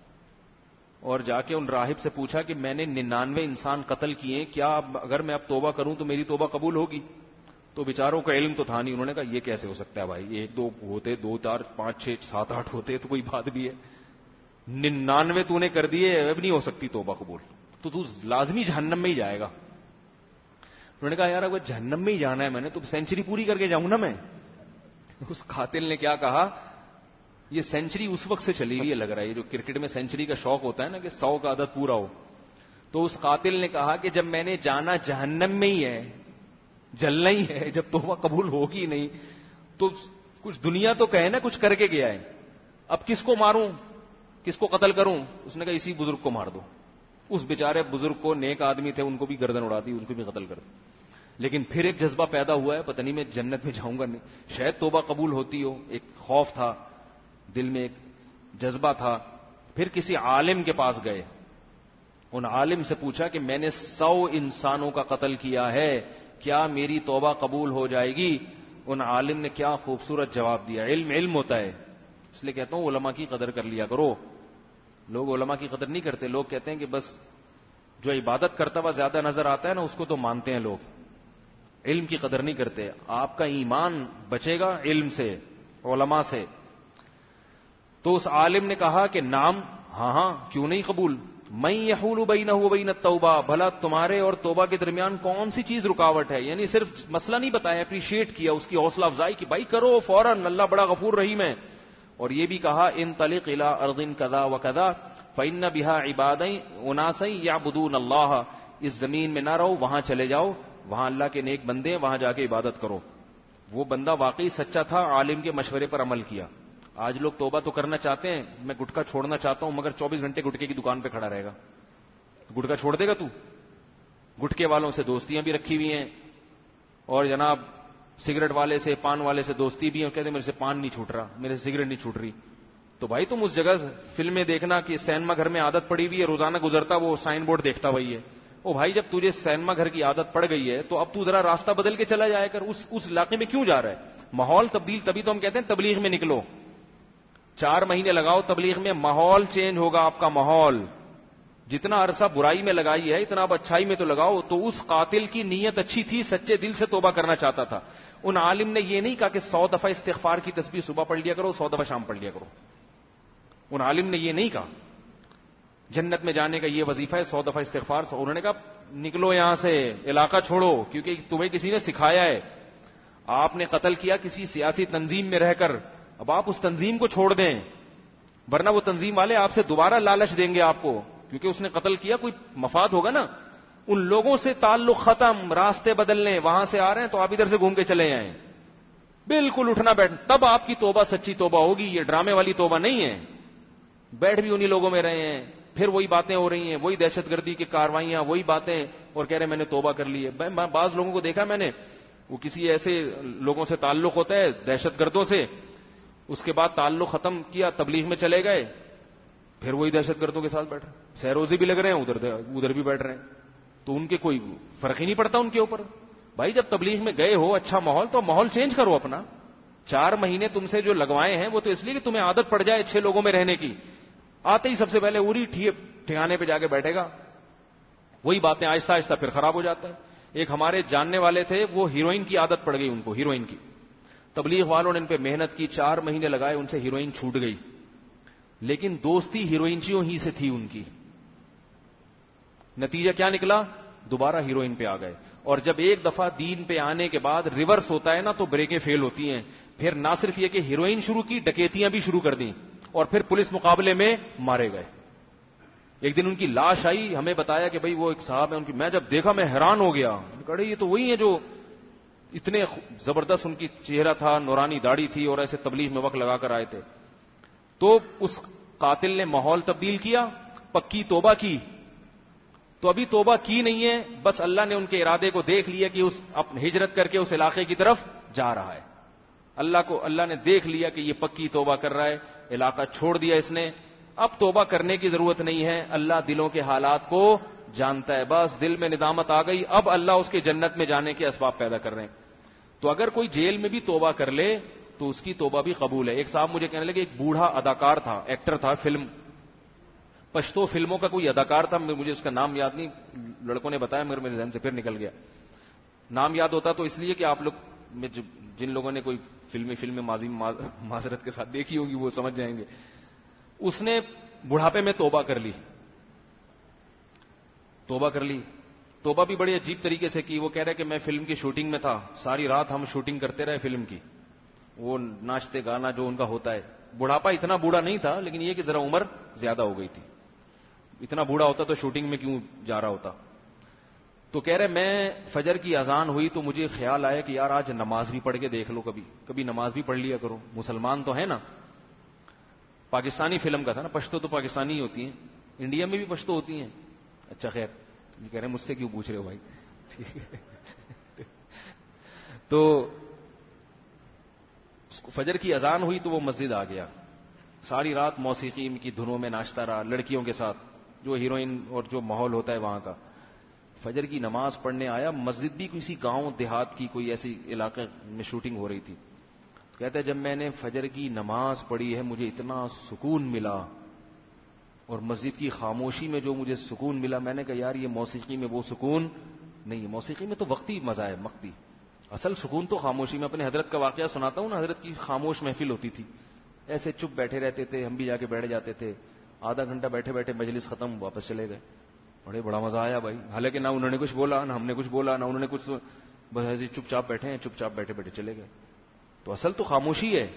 اور جا کے ان راہب سے پوچھا کہ میں نے 99 انسان قتل کیے, کیا اگر میں اب توبہ کروں تو میری توبہ قبول ہوگی؟ تو بیچاروں کا علم تو تھا نہیں, انہوں نے کہا یہ کیسے ہو سکتا ہے بھائی, 1 2 ہوتے, 2 4 5 6 7 8 ہوتے تو کوئی بات بھی ہے, 99 تو نے کر دیے, اب نہیں ہو سکتی توبہ قبول, تو لازمی جہنم میں ہی جائے گا. انہوں نے کہا یار اگر جہنم میں ہی جانا ہے میں نے تو سینچری پوری کر کے جاؤں نا میں. اس قاتل نے کیا کہا, یہ سینچری اس وقت سے چلی ہوئی ہے لگ رہا ہے, یہ جو کرکٹ میں سینچری کا شوق ہوتا ہے نا کہ 100 کا عدد پورا ہو, تو اس قاتل نے کہا کہ جب میں نے جانا جہنم میں ہی ہے, جلنا ہی ہے, جب توبہ قبول ہوگی نہیں تو کچھ دنیا تو کہے نا کچھ کر کے گیا ہے, اب کس کو ماروں, کس کو قتل کروں؟ اس نے کہا اسی بزرگ کو مار دو. اس بیچارے بزرگ کو, نیک آدمی تھے, ان کو بھی گردن اڑا دی, ان کو بھی قتل کر دو. لیکن پھر ایک جذبہ پیدا ہوا ہے, پتہ نہیں میں جنت میں جاؤں گا نہیں, شاید توبہ قبول ہوتی ہو, ایک خوف تھا دل میں, ایک جذبہ تھا. پھر کسی عالم کے پاس گئے, ان عالم سے پوچھا کہ میں نے 100 انسانوں کا قتل کیا ہے, کیا میری توبہ قبول ہو جائے گی؟ ان عالم نے کیا خوبصورت جواب دیا. علم ہوتا ہے, اس لیے کہتا ہوں علماء کی قدر کر لیا کرو. لوگ علماء کی قدر نہیں کرتے. لوگ کہتے ہیں کہ بس جو عبادت کرتا ہوا زیادہ نظر آتا ہے نا اس کو تو مانتے ہیں لوگ, علم کی قدر نہیں کرتے. آپ کا ایمان بچے گا علم سے, علماء سے. تو اس عالم نے کہا کہ نام, ہاں کیوں نہیں قبول. من یحول بینہ وبین التوبہ, بھلا تمہارے اور توبہ کے درمیان کون سی چیز رکاوٹ ہے. یعنی صرف مسئلہ نہیں بتایا, اپریشیٹ کیا, اس کی حوصلہ افزائی کی, بھائی کرو فوراً, اللہ بڑا غفور رحیم ہے. اور یہ بھی کہا انطلق الی ارض کذا وکذا فإن بها عبادا اناسا یعبدون اللہ, اس زمین میں نہ رہو, وہاں چلے جاؤ, وہاں اللہ کے نیک بندے ہیں, وہاں جا کے عبادت کرو. وہ بندہ واقعی سچا تھا, عالم کے مشورے پر عمل کیا. آج لوگ توبہ تو کرنا چاہتے ہیں, میں گٹکا چھوڑنا چاہتا ہوں, مگر 24 گھنٹے گٹکے کی دکان پہ کھڑا رہے گا. گٹکا چھوڑ دے گا تو؟ گٹکے والوں سے دوستیاں بھی رکھی ہوئی ہیں, اور جناب سگریٹ والے سے, پان والے سے دوستی بھی ہے, اور کہتے ہیں میرے سے پان نہیں چھوٹ رہا, میرے سے سگریٹ نہیں چھوٹ رہی. تو بھائی تم اس جگہ فلمیں دیکھنا کہ سینما گھر میں عادت پڑی ہوئی ہے, روزانہ گزرتا وہ سائن بورڈ دیکھتا وہی ہے. او بھائی جب تجھے سینما گھر کی عادت پڑ گئی ہے تو اب تو ذرا راستہ بدل کے چلا جائے کر, اس علاقے میں کیوں جا رہا ہے. ماحول تبدیل, تبھی تو ہم کہتے ہیں تبلیغ میں نکلو, 4 مہینے لگاؤ تبلیغ میں, ماحول چینج ہوگا آپ کا ماحول. جتنا عرصہ برائی میں لگائی ہے اتنا اب اچھائی میں تو لگاؤ. تو اس قاتل کی نیت اچھی تھی, سچے دل سے توبہ کرنا چاہتا تھا. ان عالم نے یہ نہیں کہا کہ 100 دفعہ استغفار کی تسبیح صبح پڑھ لیا کرو, 100 دفعہ شام پڑھ لیا کرو. ان عالم نے یہ نہیں کہا جنت میں جانے کا یہ وظیفہ ہے 100 دفعہ استغفار. انہوں نے کہا نکلو یہاں سے, علاقہ چھوڑو, کیونکہ تمہیں کسی نے سکھایا ہے. آپ نے قتل کیا کسی سیاسی تنظیم میں رہ کر, اب آپ اس تنظیم کو چھوڑ دیں, ورنہ وہ تنظیم والے آپ سے دوبارہ لالچ دیں گے آپ کو, کیونکہ اس نے قتل کیا, کوئی مفاد ہوگا نا. ان لوگوں سے تعلق ختم, راستے بدلنے, وہاں سے آ رہے ہیں تو آپ ادھر سے گھوم کے چلے جائیں, بالکل اٹھنا بیٹھ, تب آپ کی توبہ سچی توبہ ہوگی. یہ ڈرامے والی توبہ نہیں ہے. بیٹھ بھی انہی لوگوں میں رہے ہیں, پھر وہی باتیں ہو رہی ہیں, وہی دہشت گردی کی کارروائیاں, وہی باتیں, اور کہہ رہے میں نے توبہ کر لی ہے. بعض لوگوں کو دیکھا میں نے, وہ کسی ایسے لوگوں سے تعلق ہوتا ہے دہشت گردوں سے, اس کے بعد تعلق ختم کیا, تبلیغ میں چلے گئے, پھر وہی دہشت گردوں کے ساتھ بیٹھ رہے, سہروزی بھی لگ رہے ہیں, ادھر بھی بیٹھ رہے ہیں. تو ان کے کوئی فرق ہی نہیں پڑتا ان کے اوپر. بھائی جب تبلیغ میں گئے ہو اچھا ماحول, تو ماحول چینج کرو اپنا. 4 مہینے تم سے جو لگوائے ہیں وہ تو اس لیے کہ تمہیں عادت پڑ جائے اچھے لوگوں میں رہنے کی. آتے ہی سب سے پہلے اوری ٹھکانے پہ جا کے بیٹھے گا, وہی باتیں آہستہ آہستہ پھر خراب ہو جاتا ہے. ایک ہمارے جاننے والے تھے, وہ ہیروئن کی عادت پڑ گئی ان کو, ہیروئن کی. تبلیغ والوں نے ان پہ محنت کی, 4 مہینے لگائے, ان سے ہیروئن چھوٹ گئی, لیکن دوستی ہیروئنچیوں ہی سے تھی ان کی. نتیجہ کیا نکلا, دوبارہ ہیروئن پہ آ گئے. اور جب ایک دفعہ دین پہ آنے کے بعد ریورس ہوتا ہے نا, تو بریکیں فیل ہوتی ہیں. پھر نہ صرف یہ کہ ہیروئن شروع کی, ڈکیتیاں بھی شروع کر دیں, اور پھر پولیس مقابلے میں مارے گئے. ایک دن ان کی لاش آئی, ہمیں بتایا کہ بھئی وہ ایک صاحب ہے ان کی. میں جب دیکھا میں حیران ہو گیا, کہا یہ تو وہی ہے جو اتنے زبردست ان کی چہرہ تھا, نورانی داڑھی تھی, اور ایسے تبلیغ میں وقت لگا کر آئے تھے. تو اس قاتل نے ماحول تبدیل کیا, پکی توبہ کی. تو ابھی توبہ کی نہیں ہے, بس اللہ نے ان کے ارادے کو دیکھ لیا کہ اس ہجرت کر کے اس علاقے کی طرف جا رہا ہے. اللہ نے دیکھ لیا کہ یہ پکی توبہ کر رہا ہے, علاقہ چھوڑ دیا اس نے. اب توبہ کرنے کی ضرورت نہیں ہے, اللہ دلوں کے حالات کو جانتا ہے. بس دل میں ندامت آ گئی, اب اللہ اس کے جنت میں جانے کے اسباب پیدا کر رہے ہیں. تو اگر کوئی جیل میں بھی توبہ کر لے تو اس کی توبہ بھی قبول ہے. ایک صاحب مجھے کہنے لگے, ایک بوڑھا اداکار تھا, ایکٹر تھا, فلم پشتو فلموں کا کوئی اداکار تھا, مجھے اس کا نام یاد نہیں, لڑکوں نے بتایا مگر میرے ذہن سے پھر نکل گیا. نام یاد ہوتا تو اس لیے کہ آپ لوگ میں جن لوگوں نے کوئی فلمیں ماضی معذرت کے ساتھ دیکھی ہوگی وہ سمجھ جائیں گے. اس نے بڑھاپے میں توبہ کر لی. توبہ بھی بڑی عجیب طریقے سے کی. وہ کہہ رہے کہ میں فلم کی شوٹنگ میں تھا, ساری رات ہم شوٹنگ کرتے رہے فلم کی, وہ ناچتے گانا جو ان کا ہوتا ہے. بڑھاپا اتنا بوڑھا نہیں تھا, لیکن یہ کہ ذرا عمر زیادہ ہو گئی تھی. اتنا بوڑھا ہوتا تو شوٹنگ میں کیوں جا رہا ہوتا. تو کہہ رہے میں فجر کی اذان ہوئی تو مجھے خیال آیا کہ یار آج نماز بھی پڑھ کے دیکھ لو, کبھی نماز بھی پڑھ لیا کرو, مسلمان تو ہے نا. پاکستانی فلم کا تھا نا, پشتو تو پاکستانی ہی ہوتی ہیں, انڈیا میں بھی پشتو ہوتی ہیں. اچھا خیر, یہ کہہ رہے ہیں مجھ سے کیوں پوچھ رہے ہو بھائی, ٹھیک ہے. تو فجر کی اذان ہوئی تو وہ مسجد آ گیا, ساری رات موسیقی کی دھنوں میں ناچتا رہا لڑکیوں کے ساتھ, جو ہیروئن اور جو ماحول ہوتا ہے وہاں کا. فجر کی نماز پڑھنے آیا, مسجد بھی کسی گاؤں دیہات کی کوئی ایسی علاقے میں شوٹنگ ہو رہی تھی. کہتا ہے جب میں نے فجر کی نماز پڑھی ہے مجھے اتنا سکون ملا, اور مسجد کی خاموشی میں جو مجھے سکون ملا، میں نے کہا یار یہ موسیقی میں وہ سکون نہیں ہے، موسیقی میں تو وقتی مزہ ہے، وقتی، اصل سکون تو خاموشی میں۔ اپنے حضرت کا واقعہ سناتا ہوں نا، حضرت کی خاموش محفل ہوتی تھی، ایسے چپ بیٹھے رہتے تھے، ہم بھی جا کے بیٹھ جاتے تھے، آدھا گھنٹہ بیٹھے بیٹھے مجلس ختم، واپس چلے گئے، بڑا مزہ آیا بھائی، حالانکہ نہ انہوں نے کچھ بولا نہ ہم نے کچھ بولا، نہ انہوں نے کچھ، بس ایسے چپ چاپ بیٹھے ہیں، چپ چاپ بیٹھے بیٹھے چلے گئے۔ تو اصل تو خاموشی ہے۔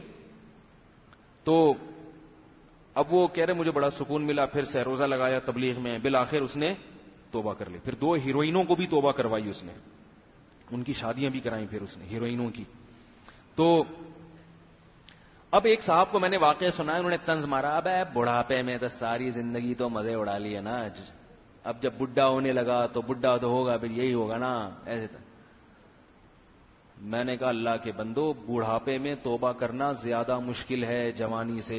تو اب وہ کہہ رہے مجھے بڑا سکون ملا، پھر سہروزہ لگایا تبلیغ میں، بالآخر اس نے توبہ کر لی، پھر 2 ہیروئنوں کو بھی توبہ کروائی اس نے، ان کی شادیاں بھی کرائیں پھر اس نے ہیروئنوں کی۔ تو اب ایک صاحب کو میں نے واقعہ سنا، انہوں نے طنز مارا، اب بڑھاپے میں تو ساری زندگی تو مزے اڑا لیے نا، اب جب بڈھا ہونے لگا تو بڈھا تو ہوگا، پھر یہی ہوگا نا، ایسے تھا۔ میں نے کہا اللہ کے بندو، بوڑھاپے میں توبہ کرنا زیادہ مشکل ہے جوانی سے،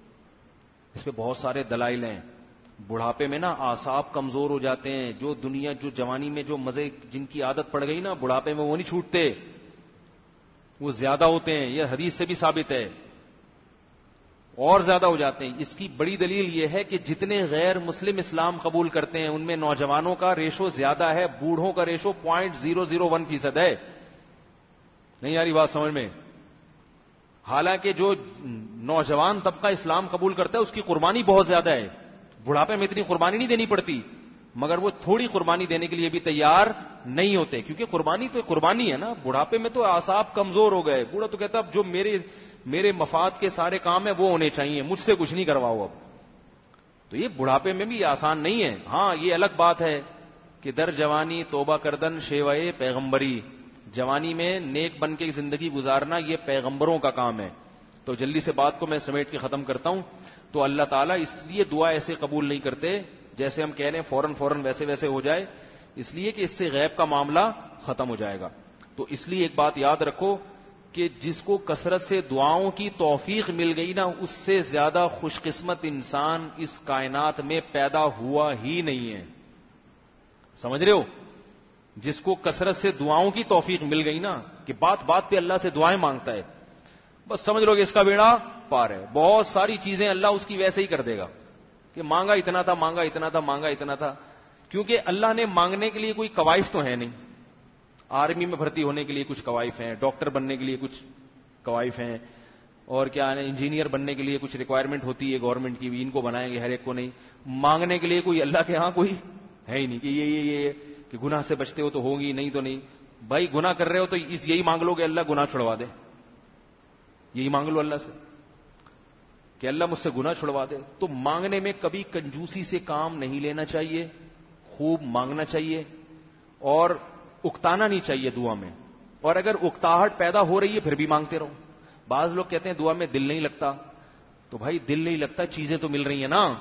اس پہ بہت سارے دلائل ہیں۔ بڑھاپے میں نا اعصاب کمزور ہو جاتے ہیں، جو دنیا جو جوانی میں جو مزے جن کی عادت پڑ گئی نا، بڑھاپے میں وہ نہیں چھوٹتے، وہ زیادہ ہوتے ہیں، یہ حدیث سے بھی ثابت ہے، اور زیادہ ہو جاتے ہیں۔ اس کی بڑی دلیل یہ ہے کہ جتنے غیر مسلم اسلام قبول کرتے ہیں ان میں نوجوانوں کا ریشو زیادہ ہے، بوڑھوں کا ریشو 0.001% ہے۔ نہیں آ رہی بات سمجھ میں؟ حالانکہ جو نوجوان طبقہ اسلام قبول کرتا ہے اس کی قربانی بہت زیادہ ہے، بڑھاپے میں اتنی قربانی نہیں دینی پڑتی، مگر وہ تھوڑی قربانی دینے کے لیے بھی تیار نہیں ہوتے، کیونکہ قربانی تو قربانی ہے نا۔ بڑھاپے میں تو اعصاب کمزور ہو گئے، بوڑھا تو کہتا اب جو میرے مفاد کے سارے کام ہیں وہ ہونے چاہیے، مجھ سے کچھ نہیں کرواؤ اب۔ تو یہ بڑھاپے میں بھی آسان نہیں ہے۔ ہاں یہ الگ بات ہے کہ در جوانی توبہ کردن شیوائے پیغمبری، جوانی میں نیک بن کے زندگی گزارنا یہ پیغمبروں کا کام ہے۔ تو جلدی سے بات کو میں سمیٹ کے ختم کرتا ہوں۔ تو اللہ تعالیٰ اس لیے دعا ایسے قبول نہیں کرتے جیسے ہم کہہ رہے ہیں فوراً ویسے ہو جائے، اس لیے کہ اس سے غیب کا معاملہ ختم ہو جائے گا۔ تو اس لیے ایک بات یاد رکھو کہ جس کو کثرت سے دعاؤں کی توفیق مل گئی نا، اس سے زیادہ خوش قسمت انسان اس کائنات میں پیدا ہوا ہی نہیں ہے۔ سمجھ رہے ہو؟ جس کو کثرت سے دعاؤں کی توفیق مل گئی نا، کہ بات بات پہ اللہ سے دعائیں مانگتا ہے، بس سمجھ لو کہ اس کا بیڑا پار ہے۔ بہت ساری چیزیں اللہ اس کی ویسے ہی کر دے گا کہ مانگا اتنا تھا، مانگا اتنا تھا، مانگا اتنا تھا، کیونکہ اللہ نے مانگنے کے لیے کوئی قوائف تو ہے نہیں۔ آرمی میں بھرتی ہونے کے لیے کچھ قوائف ہیں، ڈاکٹر بننے کے لیے کچھ قوائف ہیں، اور کیا ہے انجینئر بننے کے لیے کچھ ریکوائرمنٹ ہوتی ہے گورنمنٹ کی بھی، ان کو بنائیں گے، ہر ایک کو نہیں۔ مانگنے کے لیے کوئی اللہ کے ہاں کوئی ہے ہی نہیں کہ یہ کہ گناہ سے بچتے ہو تو ہوگی، نہیں تو نہیں۔ بھائی گناہ کر رہے ہو تو یہی مانگ لو کہ اللہ گناہ چھڑوا دے، یہی مانگ لو اللہ سے کہ اللہ مجھ سے گناہ چھڑوا دے۔ تو مانگنے میں کبھی کنجوسی سے کام نہیں لینا چاہیے، خوب مانگنا چاہیے اور اکتانا نہیں چاہیے دعا میں۔ اور اگر اکتاہٹ پیدا ہو رہی ہے پھر بھی مانگتے رہو۔ بعض لوگ کہتے ہیں دعا میں دل نہیں لگتا، تو بھائی دل نہیں لگتا، چیزیں تو مل رہی ہیں نا۔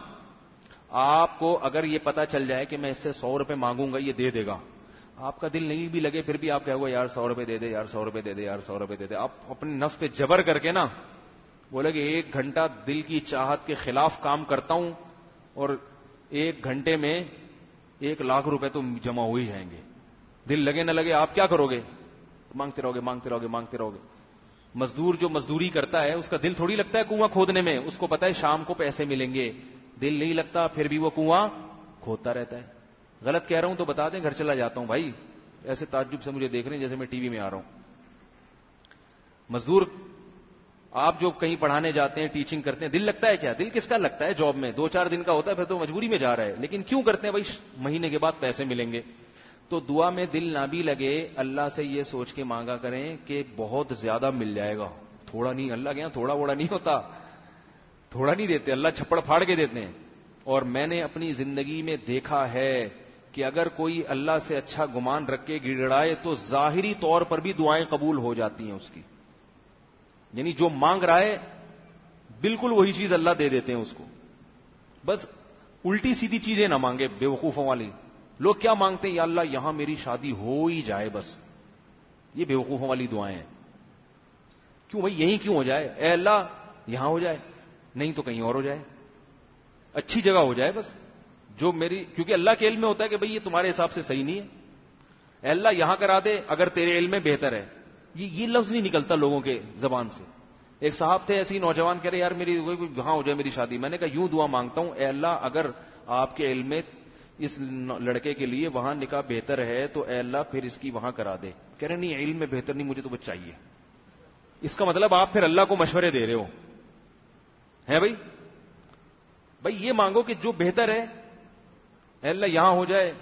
آپ کو اگر یہ پتا چل جائے کہ میں اس سے 100 روپے مانگوں گا یہ دے دے گا، آپ کا دل نہیں بھی لگے پھر بھی آپ کہو گے یار 100 روپے دے دے، یار 100 روپے دے دے، یار 100 روپے دے دے۔ آپ اپنے نفس پہ جبر کر کے نا بولے کہ 1 گھنٹہ دل کی چاہت کے خلاف کام کرتا ہوں اور 1 گھنٹے میں 1 لاکھ روپے تو جمع ہو ہی جائیں گے۔ دل لگے نہ لگے آپ کیا کرو گے؟ مانگتے رہو گے، مانگتے رہو گے، مانگتے رہو گے۔ مزدور جو مزدوری کرتا ہے اس کا دل تھوڑی لگتا ہے کنواں کھودنے میں، اس کو پتا ہے شام کو پیسے ملیں گے، دل نہیں لگتا پھر بھی وہ کنواں کھودتا رہتا ہے۔ غلط کہہ رہا ہوں تو بتا دیں، گھر چلا جاتا ہوں بھائی، ایسے تعجب سے مجھے دیکھ رہے ہیں جیسے میں ٹی وی میں آ رہا ہوں۔ مزدور آپ جو کہیں پڑھانے جاتے ہیں، ٹیچنگ کرتے ہیں، دل لگتا ہے کیا؟ دل کس کا لگتا ہے؟ جاب میں 2-4 دن کا ہوتا ہے، پھر تو مجبوری میں جا رہا ہے، لیکن کیوں کرتے ہیں بھائی؟ مہینے کے بعد پیسے ملیں گے۔ تو دعا میں دل نہ بھی لگے، اللہ سے یہ سوچ کے مانگا کریں کہ بہت زیادہ مل جائے گا، تھوڑا نہیں۔ اللہ کے یہاں تھوڑا بوڑا نہیں ہوتا، تھوڑا نہیں دیتے، اللہ چھپڑ پھاڑ کے دیتے ہیں۔ اور میں نے اپنی زندگی میں دیکھا ہے کہ اگر کوئی اللہ سے اچھا گمان رکھ کے گڑگڑائے تو ظاہری طور پر بھی دعائیں قبول ہو جاتی ہیں اس کی، یعنی جو مانگ رہا ہے بالکل وہی چیز اللہ دے دیتے ہیں اس کو۔ بس الٹی سیدھی چیزیں نہ مانگے بے وقوفوں والی۔ لوگ کیا مانگتے ہیں؟ یا اللہ یہاں میری شادی ہو ہی جائے بس، یہ بے وقوفوں والی دعائیں ہیں۔ کیوں بھائی یہیں کیوں ہو جائے؟ اے اللہ یہاں ہو جائے، نہیں تو کہیں اور ہو جائے، اچھی جگہ ہو جائے بس، جو میری، کیونکہ اللہ کے علم میں ہوتا ہے کہ بھئی یہ تمہارے حساب سے صحیح نہیں ہے، اے اللہ یہاں کرا دے اگر تیرے علم میں بہتر ہے۔ یہ لفظ نہیں نکلتا لوگوں کے زبان سے، ایک صاحب تھے ایسے ہی نوجوان، کہہ رہے یار میری وہاں ہو جائے میری شادی. میں نے کہا یوں دعا مانگتا ہوں، اے اللہ اگر آپ کے علم میں اس لڑکے کے لیے وہاں نکاح بہتر ہے تو اے اللہ پھر اس کی وہاں کرا دے. کہہ رہے نہیں علم میں بہتر نہیں، مجھے تو بس چاہیے. اس کا مطلب آپ پھر اللہ کو مشورے دے رہے ہو ہیں بھائی یہ مانگو کہ جو بہتر ہے، اے اللہ یہاں ہو جائے،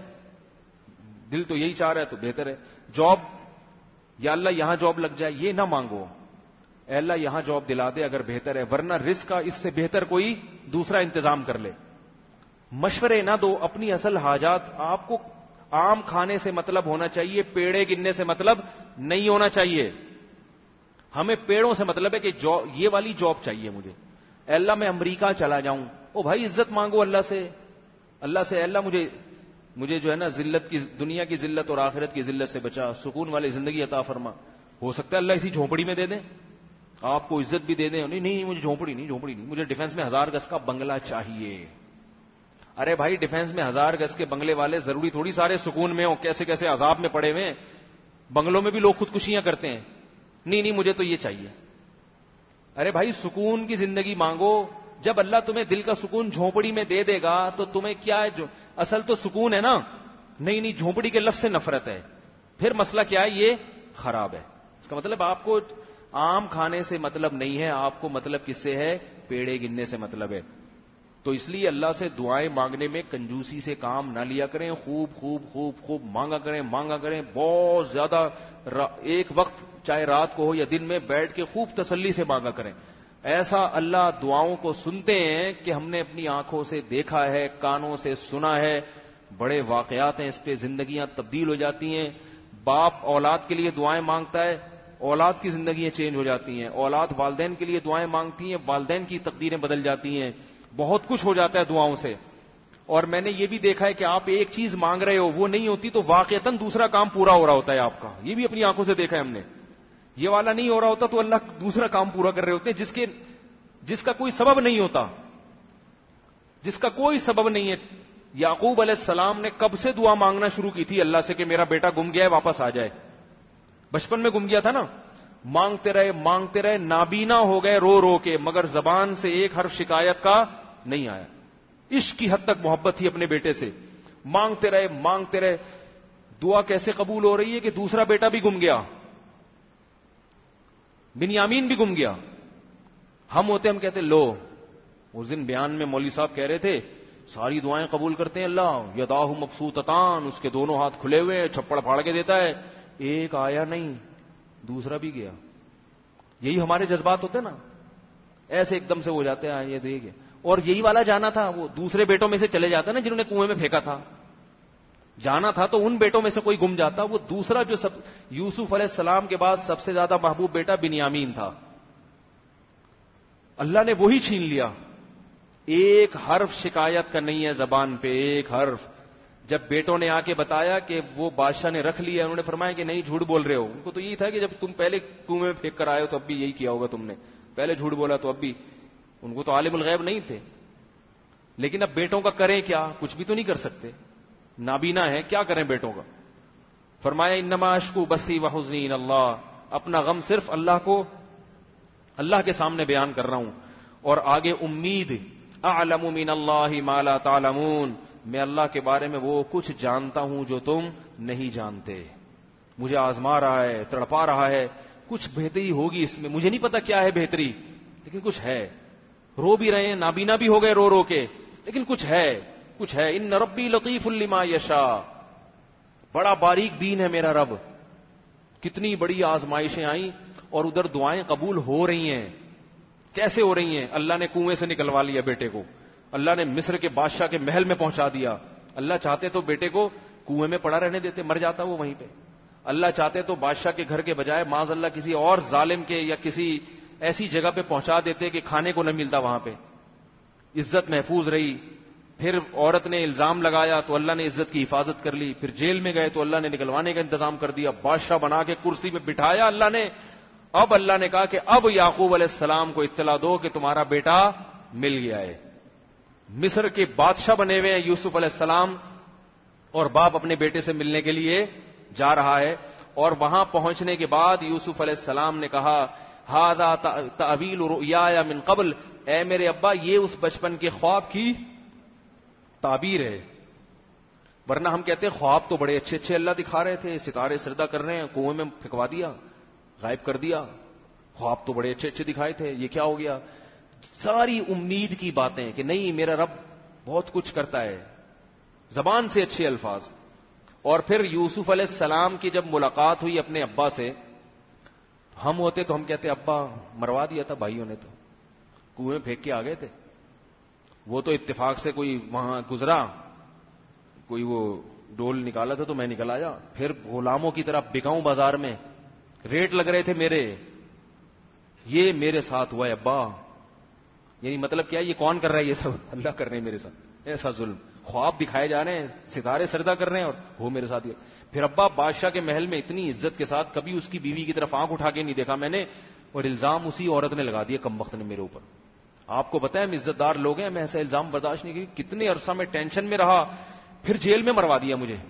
دل تو یہی چاہ رہا ہے تو بہتر ہے. جاب، یا اللہ یہاں جاب لگ جائے، یہ نہ مانگو اے اللہ یہاں جاب دلا دے اگر بہتر ہے، ورنہ رزق کا اس سے بہتر کوئی دوسرا انتظام کر لے. مشورے نہ دو، اپنی اصل حاجات. آپ کو آم کھانے سے مطلب ہونا چاہیے، پیڑے گننے سے مطلب نہیں ہونا چاہیے. ہمیں پیڑوں سے مطلب ہے کہ یہ والی جاب چاہیے مجھے. اے اللہ میں امریکہ چلا جاؤں، او بھائی عزت مانگو اللہ سے اے اللہ مجھے جو ہے نا ذلت کی، دنیا کی ذلت اور آخرت کی ذلت سے بچا، سکون والی زندگی عطا فرما. ہو سکتا ہے اللہ اسی جھونپڑی میں دے دیں، آپ کو عزت بھی دے دیں. نہیں مجھے جھونپڑی نہیں، مجھے ڈیفنس میں 1000 گز کا بنگلہ چاہیے. ارے بھائی ڈیفنس میں 1000 گز کے بنگلے والے ضروری تھوڑی سارے سکون میں ہو، کیسے کیسے عذاب میں پڑے ہوئے. بنگلوں میں بھی لوگ خودکشیاں کرتے ہیں. نہیں مجھے تو یہ چاہیے. ارے بھائی سکون کی زندگی مانگو. جب اللہ تمہیں دل کا سکون جھونپڑی میں دے دے گا تو تمہیں کیا ہے، جو اصل تو سکون ہے نا. نہیں جھونپڑی کے لفظ سے نفرت ہے، پھر مسئلہ کیا ہے، یہ خراب ہے. اس کا مطلب آپ کو آم کھانے سے مطلب نہیں ہے، آپ کو مطلب کس سے ہے، پیڑے گننے سے مطلب ہے. تو اس لیے اللہ سے دعائیں مانگنے میں کنجوسی سے کام نہ لیا کریں، خوب مانگا کریں بہت زیادہ. ایک وقت چاہے رات کو ہو یا دن میں بیٹھ کے خوب تسلی سے مانگا کریں. ایسا اللہ دعاؤں کو سنتے ہیں کہ ہم نے اپنی آنکھوں سے دیکھا ہے، کانوں سے سنا ہے. بڑے واقعات ہیں اس پہ، زندگیاں تبدیل ہو جاتی ہیں. باپ اولاد کے لیے دعائیں مانگتا ہے، اولاد کی زندگیاں چینج ہو جاتی ہیں. اولاد والدین کے لیے دعائیں مانگتی ہیں، والدین کی تقدیریں بدل جاتی ہیں. بہت کچھ ہو جاتا ہے دعاؤں سے. اور میں نے یہ بھی دیکھا ہے کہ آپ ایک چیز مانگ رہے ہو، وہ نہیں ہوتی تو واقعتاً دوسرا کام پورا ہو رہا ہوتا ہے آپ کا. یہ بھی اپنی آنکھوں سے دیکھا ہے ہم نے. یہ والا نہیں ہو رہا ہوتا تو اللہ دوسرا کام پورا کر رہے ہوتے ہیں جس کا کوئی سبب نہیں ہوتا، جس کا کوئی سبب نہیں ہے. یعقوب علیہ السلام نے کب سے دعا مانگنا شروع کی تھی اللہ سے کہ میرا بیٹا گم گیا ہے واپس آ جائے. بچپن میں گم گیا تھا نا. مانگتے رہے نابینا ہو گئے رو کے، مگر زبان سے ایک حرف شکایت کا نہیں آیا. عشق کی حد تک محبت تھی اپنے بیٹے سے. مانگتے رہے. دعا کیسے قبول ہو رہی ہے کہ دوسرا بیٹا بھی گم گیا، بنیامین بھی گم گیا. ہم کہتے لو. اس دن بیان میں مولوی صاحب کہہ رہے تھے ساری دعائیں قبول کرتے ہیں اللہ، یداہ مبسوطتان، اس کے دونوں ہاتھ کھلے ہوئے، چھپڑ پھاڑ کے دیتا ہے. ایک آیا نہیں، دوسرا بھی گیا. یہی ہمارے جذبات ہوتے ہیں نا، ایسے ایک دم سے ہو جاتے ہیں یہ دیکھ. اور یہی والا جانا تھا، وہ دوسرے بیٹوں میں سے چلے جاتا نا جنہوں نے کنویں میں پھینکا تھا. جانا تھا تو ان بیٹوں میں سے کوئی گم جاتا. وہ دوسرا جو یوسف علیہ السلام کے بعد سب سے زیادہ محبوب بیٹا بنیامین تھا، اللہ نے وہی چھین لیا. ایک حرف شکایت کا نہیں ہے زبان پہ، ایک حرف. جب بیٹوں نے آ کے بتایا کہ وہ بادشاہ نے رکھ لیا، انہوں نے فرمایا کہ نہیں جھوٹ بول رہے ہو. ان کو تو یہی تھا کہ جب تم پہلے کنویں میں پھینک کر آئے ہو تو اب بھی یہی کیا ہوگا تم نے، پہلے جھوٹ بولا تو اب بھی. ان کو تو عالم الغیب نہیں تھے. لیکن اب بیٹوں کا کریں کیا، کچھ بھی تو نہیں کر سکتے، نابینا ہے، کیا کریں بیٹوں کا. فرمایا انما اشکو بسی وحزنی الی اللہ، اپنا غم صرف اللہ کے سامنے بیان کر رہا ہوں. اور آگے امید، اعلم من اللہ ما لا تعلمون، میں اللہ کے بارے میں وہ کچھ جانتا ہوں جو تم نہیں جانتے. مجھے آزما رہا ہے، تڑپا رہا ہے، کچھ بہتری ہوگی اس میں، مجھے نہیں پتا کیا ہے بہتری، لیکن کچھ ہے. رو بھی رہے ہیں، نابینا بھی ہو گئے رو کے، لیکن کچھ ہے. ان ربی لطیف لما یشاء، بڑا باریک بین ہے میرا رب. کتنی بڑی آزمائشیں آئیں اور ادھر دعائیں قبول ہو رہی ہیں. کیسے ہو رہی ہیں؟ اللہ نے کنویں سے نکلوا لیا بیٹے کو، اللہ نے مصر کے بادشاہ کے محل میں پہنچا دیا. اللہ چاہتے تو بیٹے کو کنویں میں پڑا رہنے دیتے، مر جاتا وہ وہیں پہ. اللہ چاہتے تو بادشاہ کے گھر کے بجائے معاذ اللہ کسی اور ظالم کے یا کسی ایسی جگہ پہ پہنچا دیتے کہ کھانے کو نہ ملتا وہاں پہ. عزت محفوظ رہی. پھر عورت نے الزام لگایا تو اللہ نے عزت کی حفاظت کر لی. پھر جیل میں گئے تو اللہ نے نکلوانے کا انتظام کر دیا. بادشاہ بنا کے کرسی پہ بٹھایا اللہ نے. اب اللہ نے کہا کہ اب یعقوب علیہ السلام کو اطلاع دو کہ تمہارا بیٹا مل گیا ہے. مصر کے بادشاہ بنے ہوئے ہیں یوسف علیہ السلام، اور باپ اپنے بیٹے سے ملنے کے لیے جا رہا ہے. اور وہاں پہنچنے کے بعد یوسف علیہ السلام نے کہا ھذا تأویل رؤیایا من قبل، اے میرے ابا یہ اس بچپن کے خواب کی تعبیر ہے. ورنہ ہم کہتے ہیں خواب تو بڑے اچھے اچھے اللہ دکھا رہے تھے، ستارے سجدہ کر رہے ہیں، کنویں میں پھینکوا دیا، غائب کر دیا، خواب تو بڑے اچھے اچھے دکھائے تھے، یہ کیا ہو گیا؟ ساری امید کی باتیں کہ نہیں میرا رب بہت کچھ کرتا ہے، زبان سے اچھے الفاظ. اور پھر یوسف علیہ السلام کی جب ملاقات ہوئی اپنے ابا سے، ہم ہوتے تو ہم کہتے ابا مروا دیا تھا بھائیوں نے، تو کنویں میں پھینک کے آ گئے تھے، وہ تو اتفاق سے کوئی وہاں گزرا، کوئی وہ ڈول نکالا تھا تو میں نکل آیا، پھر غلاموں کی طرح بکاؤں بازار میں، ریٹ لگ رہے تھے میرے، یہ میرے ساتھ ہوا ہے ابا. یعنی مطلب کیا ہے، یہ کون کر رہا ہے یہ سب؟ اللہ کر رہے ہیں میرے ساتھ ایسا ظلم. خواب دکھائے جا رہے ہیں، ستارے سجدہ کر رہے ہیں، اور وہ میرے ساتھ. پھر ابا بادشاہ کے محل میں اتنی عزت کے ساتھ کبھی اس کی بیوی کی طرف آنکھ اٹھا کے نہیں دیکھا میں نے، اور الزام اسی عورت نے لگا دیا کم وقت نے میرے اوپر. آپ کو پتا ہے ہم عزت دار لوگ ہیں، میں ایسا الزام برداشت نہیں کی. کتنے عرصہ میں ٹینشن میں رہا، پھر جیل میں مروا دیا مجھے.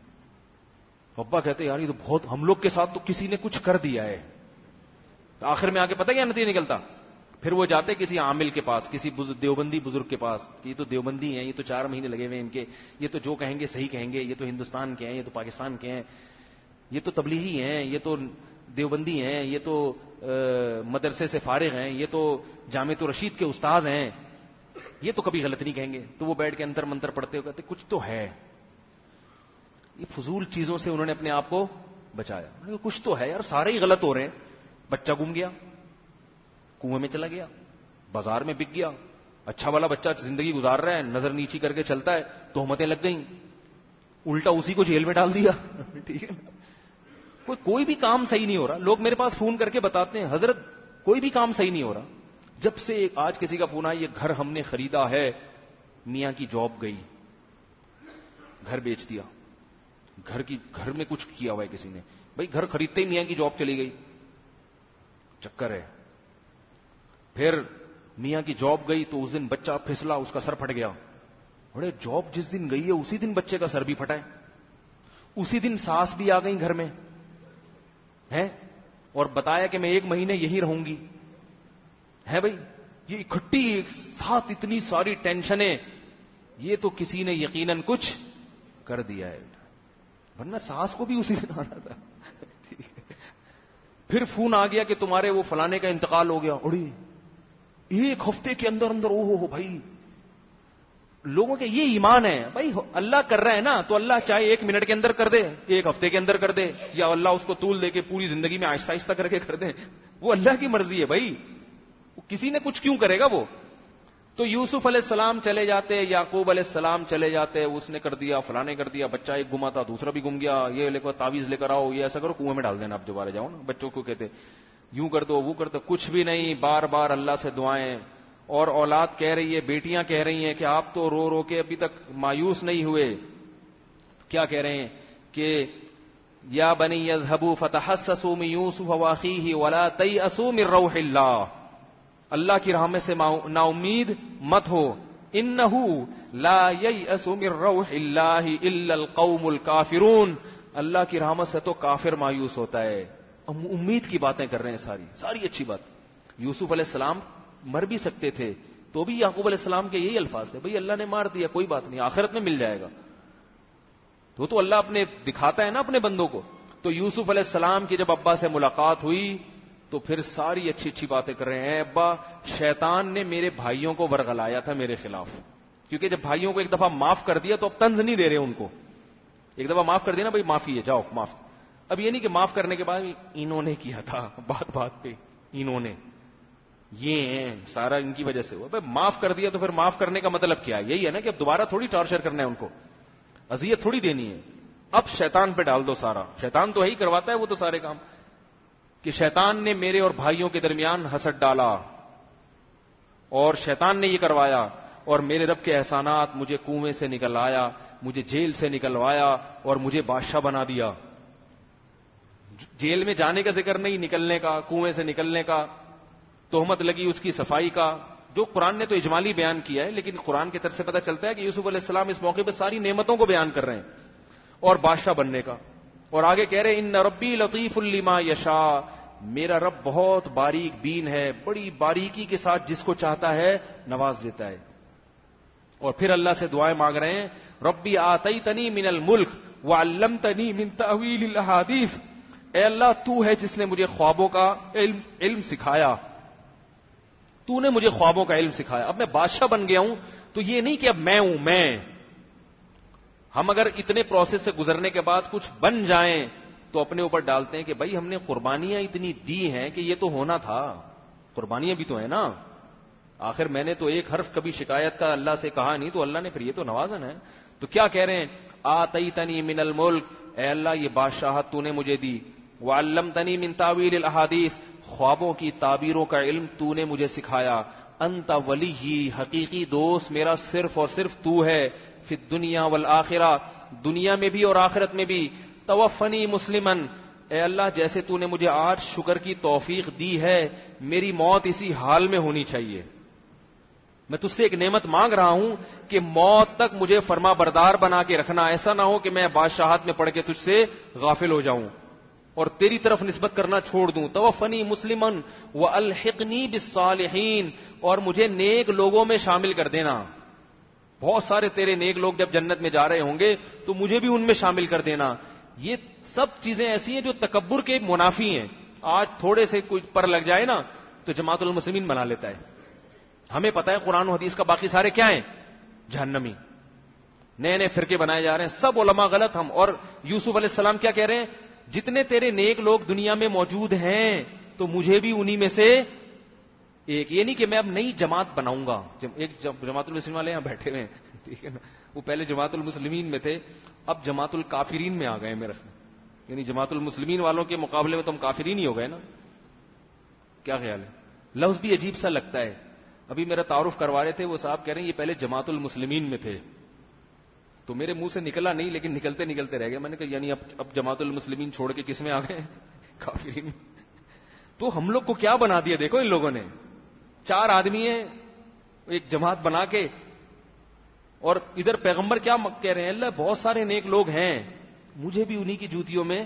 ابا کہتے یار یہ تو بہت، ہم لوگ کے ساتھ تو کسی نے کچھ کر دیا ہے. آخر میں آ کے پتا کیا نتیجہ نکلتا؟ پھر وہ جاتے کسی عامل کے پاس، کسی دیوبندی بزرگ کے پاس، کہ یہ تو دیوبندی ہیں، یہ تو 4 مہینے لگے ہوئے ان کے، یہ تو جو کہیں گے صحیح کہیں گے، یہ تو ہندوستان کے ہیں، یہ تو پاکستان کے ہیں، یہ تو تبلیغی ہیں، یہ تو دیوبندی ہیں، یہ تو مدرسے سے فارغ ہیں، یہ تو جامعۃ الرشید کے استاذ ہیں، یہ تو کبھی غلط نہیں کہیں گے. تو وہ بیٹھ کے انتر منتر پڑھتے ہو کہتے کچھ تو ہے. یہ فضول چیزوں سے انہوں نے اپنے آپ کو بچایا. کچھ تو ہے یار، سارے ہی غلط ہو رہے ہیں. بچہ گم گیا، کنویں میں چلا گیا، بازار میں بک گیا، اچھا والا بچہ زندگی گزار رہا ہے، نظر نیچی کر کے چلتا ہے، تہمتیں لگ گئیں، الٹا اسی کو جیل میں ڈال دیا. ٹھیک ہے، کوئی بھی کام صحیح نہیں ہو رہا. لوگ میرے پاس فون کر کے بتاتے ہیں حضرت کوئی بھی کام صحیح نہیں ہو رہا. جب سے آج کسی کا فون آیا یہ گھر ہم نے خریدا ہے، میاں کی جاب گئی، گھر بیچ دیا، گھر میں کچھ کیا ہوا ہے کسی نے، بھائی گھر خریدتے ہی میاں کی جاب چلی گئی، چکر ہے. پھر میاں کی جاب گئی تو اس دن بچہ پھسلا، اس کا سر پھٹ گیا. بڑے جاب جس دن گئی ہے اسی دن بچے کا سر بھی پھٹا ہے، اسی دن ساس بھی آ گئی گھر میں ہے، اور بتایا کہ میں 1 مہینے یہی رہوں گی. ہے بھائی یہ اکٹھی ایک ساتھ اتنی ساری ٹینشنیں، یہ تو کسی نے یقیناً کچھ کر دیا ہے، ورنہ ساس کو بھی اسی دن آنا تھا. پھر فون آ گیا کہ تمہارے وہ فلانے کا انتقال ہو گیا. اڑی 1 ہفتے کے اندر او ہو بھائی، لوگوں کے یہ ایمان ہے بھائی اللہ کر رہا ہے نا تو اللہ چاہے 1 منٹ کے اندر کر دے، 1 ہفتے کے اندر کر دے، یا اللہ اس کو طول دے کے پوری زندگی میں آہستہ آہستہ کر کے کر دے. وہ اللہ کی مرضی ہے بھائی، کسی نے کچھ کیوں کرے گا وہ. تو یوسف علیہ السلام چلے جاتے، یعقوب علیہ السلام چلے جاتے، اس نے کر دیا، فلانے کر دیا، بچہ ایک گما تھا دوسرا بھی گم گیا، یہ لے کر تعویذ لے کر آؤ، یہ ایسا کرو کنویں میں ڈال دینا، اب دوبارہ جاؤ نا. بچوں کو کہتے یوں کر دو وہ کر دو، کچھ بھی نہیں، بار بار اللہ سے دعائیں. اور اولاد کہہ رہی ہے، بیٹیاں کہہ رہی ہیں کہ آپ تو رو رو کے ابھی تک مایوس نہیں ہوئے. کیا کہہ رہے ہیں کہ یا بنی یذهبوا فتحسسوا من یوسف واخیہ ولا تیأسوا من روح اللہ، اللہ کی رحمت سے نا امید مت ہو، انہ لا ییأس من روح اللہ الا القوم الکافرون، اللہ کی رحمت سے تو کافر مایوس ہوتا ہے. امید کی باتیں کر رہے ہیں، ساری اچھی بات. یوسف علیہ السلام مر بھی سکتے تھے تو بھی یعقوب علیہ السلام کے یہی الفاظ تھے، بھئی اللہ نے مار دیا کوئی بات نہیں، آخرت میں مل جائے گا. تو اللہ اپنے دکھاتا ہے نا اپنے بندوں کو. تو یوسف علیہ السلام کی جب ابا سے ملاقات ہوئی تو پھر ساری اچھی اچھی باتیں کر رہے ہیں. ابا شیطان نے میرے بھائیوں کو ورغلایا تھا میرے خلاف، کیونکہ جب بھائیوں کو ایک دفعہ معاف کر دیا تو اب طنز نہیں دے رہے ان کو. ایک دفعہ معاف کر دیا نا بھائی معافی ہے جاؤ معاف. اب یہ نہیں کہ معاف کرنے کے بعد انہوں نے کیا تھا، بات بات پہ انہوں نے، یہ ہیں سارا ان کی وجہ سے ہوا. بھائی معاف کر دیا تو پھر معاف کرنے کا مطلب کیا ہے؟ یہی ہے نا کہ اب دوبارہ تھوڑی ٹارچر کرنا ہے ان کو، اذیت تھوڑی دینی ہے. اب شیطان پہ ڈال دو سارا، شیطان تو یہی کرواتا ہے وہ تو سارے کام، کہ شیطان نے میرے اور بھائیوں کے درمیان حسد ڈالا اور شیطان نے یہ کروایا، اور میرے رب کے احسانات، مجھے کنویں سے نکل آیا، مجھے جیل سے نکلوایا اور مجھے بادشاہ بنا دیا. جیل میں جانے کا ذکر نہیں، نکلنے کا، کنویں سے نکلنے کا، تہمت لگی اس کی صفائی کا، جو قرآن نے تو اجمالی بیان کیا ہے، لیکن قرآن کی طرف سے پتہ چلتا ہے کہ یوسف علیہ السلام اس موقع پہ ساری نعمتوں کو بیان کر رہے ہیں اور بادشاہ بننے کا. اور آگے کہہ رہے ان ربی لطیف لما یشاء، میرا رب بہت باریک بین ہے, بڑی باریکی کے ساتھ جس کو چاہتا ہے نواز دیتا ہے. اور پھر اللہ سے دعائیں مانگ رہے ہیں, ربی آتیتنی من الملک وعلمتنی من تأویل الاحادیث, اے اللہ تو ہے جس نے مجھے خوابوں کا علم سکھایا, تو نے مجھے خوابوں کا علم سکھایا. اب میں بادشاہ بن گیا ہوں تو یہ نہیں کہ اب میں ہوں میں. ہم اگر اتنے پروسیس سے گزرنے کے بعد کچھ بن جائیں تو اپنے اوپر ڈالتے ہیں کہ بھائی ہم نے قربانیاں اتنی دی ہیں کہ یہ تو ہونا تھا, قربانیاں بھی تو ہیں نا, آخر میں نے تو ایک حرف کبھی شکایت کا اللہ سے کہا نہیں, تو اللہ نے پھر یہ تو نوازن ہے. تو کیا کہہ رہے ہیں, آتیتنی من الملک, اے اللہ یہ بادشاہت تو نے مجھے دی, وعلمتنی من تاویل الاحادیث, خوابوں کی تعبیروں کا علم تو نے مجھے سکھایا, انت ولی, حقیقی دوست میرا صرف اور صرف تو ہے, فی الدنیا والآخرہ, دنیا میں بھی اور آخرت میں بھی, توفنی مسلمن, اے اللہ جیسے تو نے مجھے آج شکر کی توفیق دی ہے میری موت اسی حال میں ہونی چاہیے. میں تجھ سے ایک نعمت مانگ رہا ہوں کہ موت تک مجھے فرما بردار بنا کے رکھنا, ایسا نہ ہو کہ میں بادشاہت میں پڑھ کے تجھ سے غافل ہو جاؤں اور تیری طرف نسبت کرنا چھوڑ دوں. توفنی مسلمن والحقنی بالصالحین, اور مجھے نیک لوگوں میں شامل کر دینا. بہت سارے تیرے نیک لوگ جب جنت میں جا رہے ہوں گے تو مجھے بھی ان میں شامل کر دینا. یہ سب چیزیں ایسی ہیں جو تکبر کے منافی ہیں. آج تھوڑے سے کچھ پر لگ جائے نا تو جماعت المسلمین بنا لیتا ہے. ہمیں پتا ہے قرآن و حدیث کا باقی سارے کیا ہیں, جہنمی. نئے نئے فرقے بنائے جا رہے ہیں, سب علماء غلط. ہم اور یوسف علیہ السلام کیا کہہ رہے ہیں, جتنے تیرے نیک لوگ دنیا میں موجود ہیں تو مجھے بھی انہی میں سے ایک. یہ نہیں کہ میں اب نئی جماعت بناؤں گا. ایک جماعت المسلمین والے یہاں بیٹھے ہوئے ہیں, ٹھیک ہے نا, وہ پہلے جماعت المسلمین میں تھے, اب جماعت الکافرین میں آ گئے میرے خیال. یعنی جماعت المسلمین والوں کے مقابلے میں تو ہم کافرین ہی ہو گئے نا. کیا خیال ہے؟ لفظ بھی عجیب سا لگتا ہے. ابھی میرا تعارف کروا رہے تھے, وہ صاحب کہہ رہے ہیں یہ پہلے جماعت المسلمین میں تھے. تو میرے منہ سے نکلا نہیں لیکن نکلتے نکلتے رہ گئے. میں نے کہا یعنی اب جماعت المسلمین چھوڑ کے کس میں آ گئے, کافرین. تو ہم لوگ کو کیا بنا دیا دیکھو ان لوگوں نے. 4 آدمی ہیں ایک جماعت بنا کے, اور ادھر پیغمبر کیا کہہ رہے ہیں, اللہ بہت سارے نیک لوگ ہیں مجھے بھی انہی کی جوتیوں میں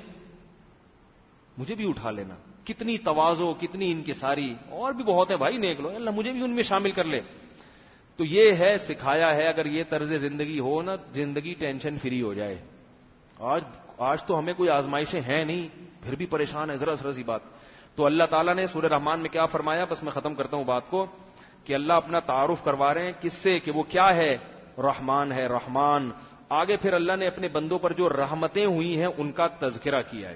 مجھے بھی اٹھا لینا. کتنی تواضع, کتنی انکساری, اور بھی بہت ہے بھائی نیک لوگ, اللہ مجھے بھی ان میں شامل کر لے. تو یہ ہے سکھایا ہے. اگر یہ طرز زندگی ہو نا, زندگی ٹینشن فری ہو جائے. آج تو ہمیں کوئی آزمائشیں ہیں نہیں, پھر بھی پریشان ہے, ذرا سی بات. تو اللہ تعالیٰ نے سورہ رحمان میں کیا فرمایا, بس میں ختم کرتا ہوں بات کو, کہ اللہ اپنا تعارف کروا رہے ہیں کس سے, کہ وہ کیا ہے, رحمان ہے, رحمان. آگے پھر اللہ نے اپنے بندوں پر جو رحمتیں ہوئی ہیں ان کا تذکرہ کیا ہے.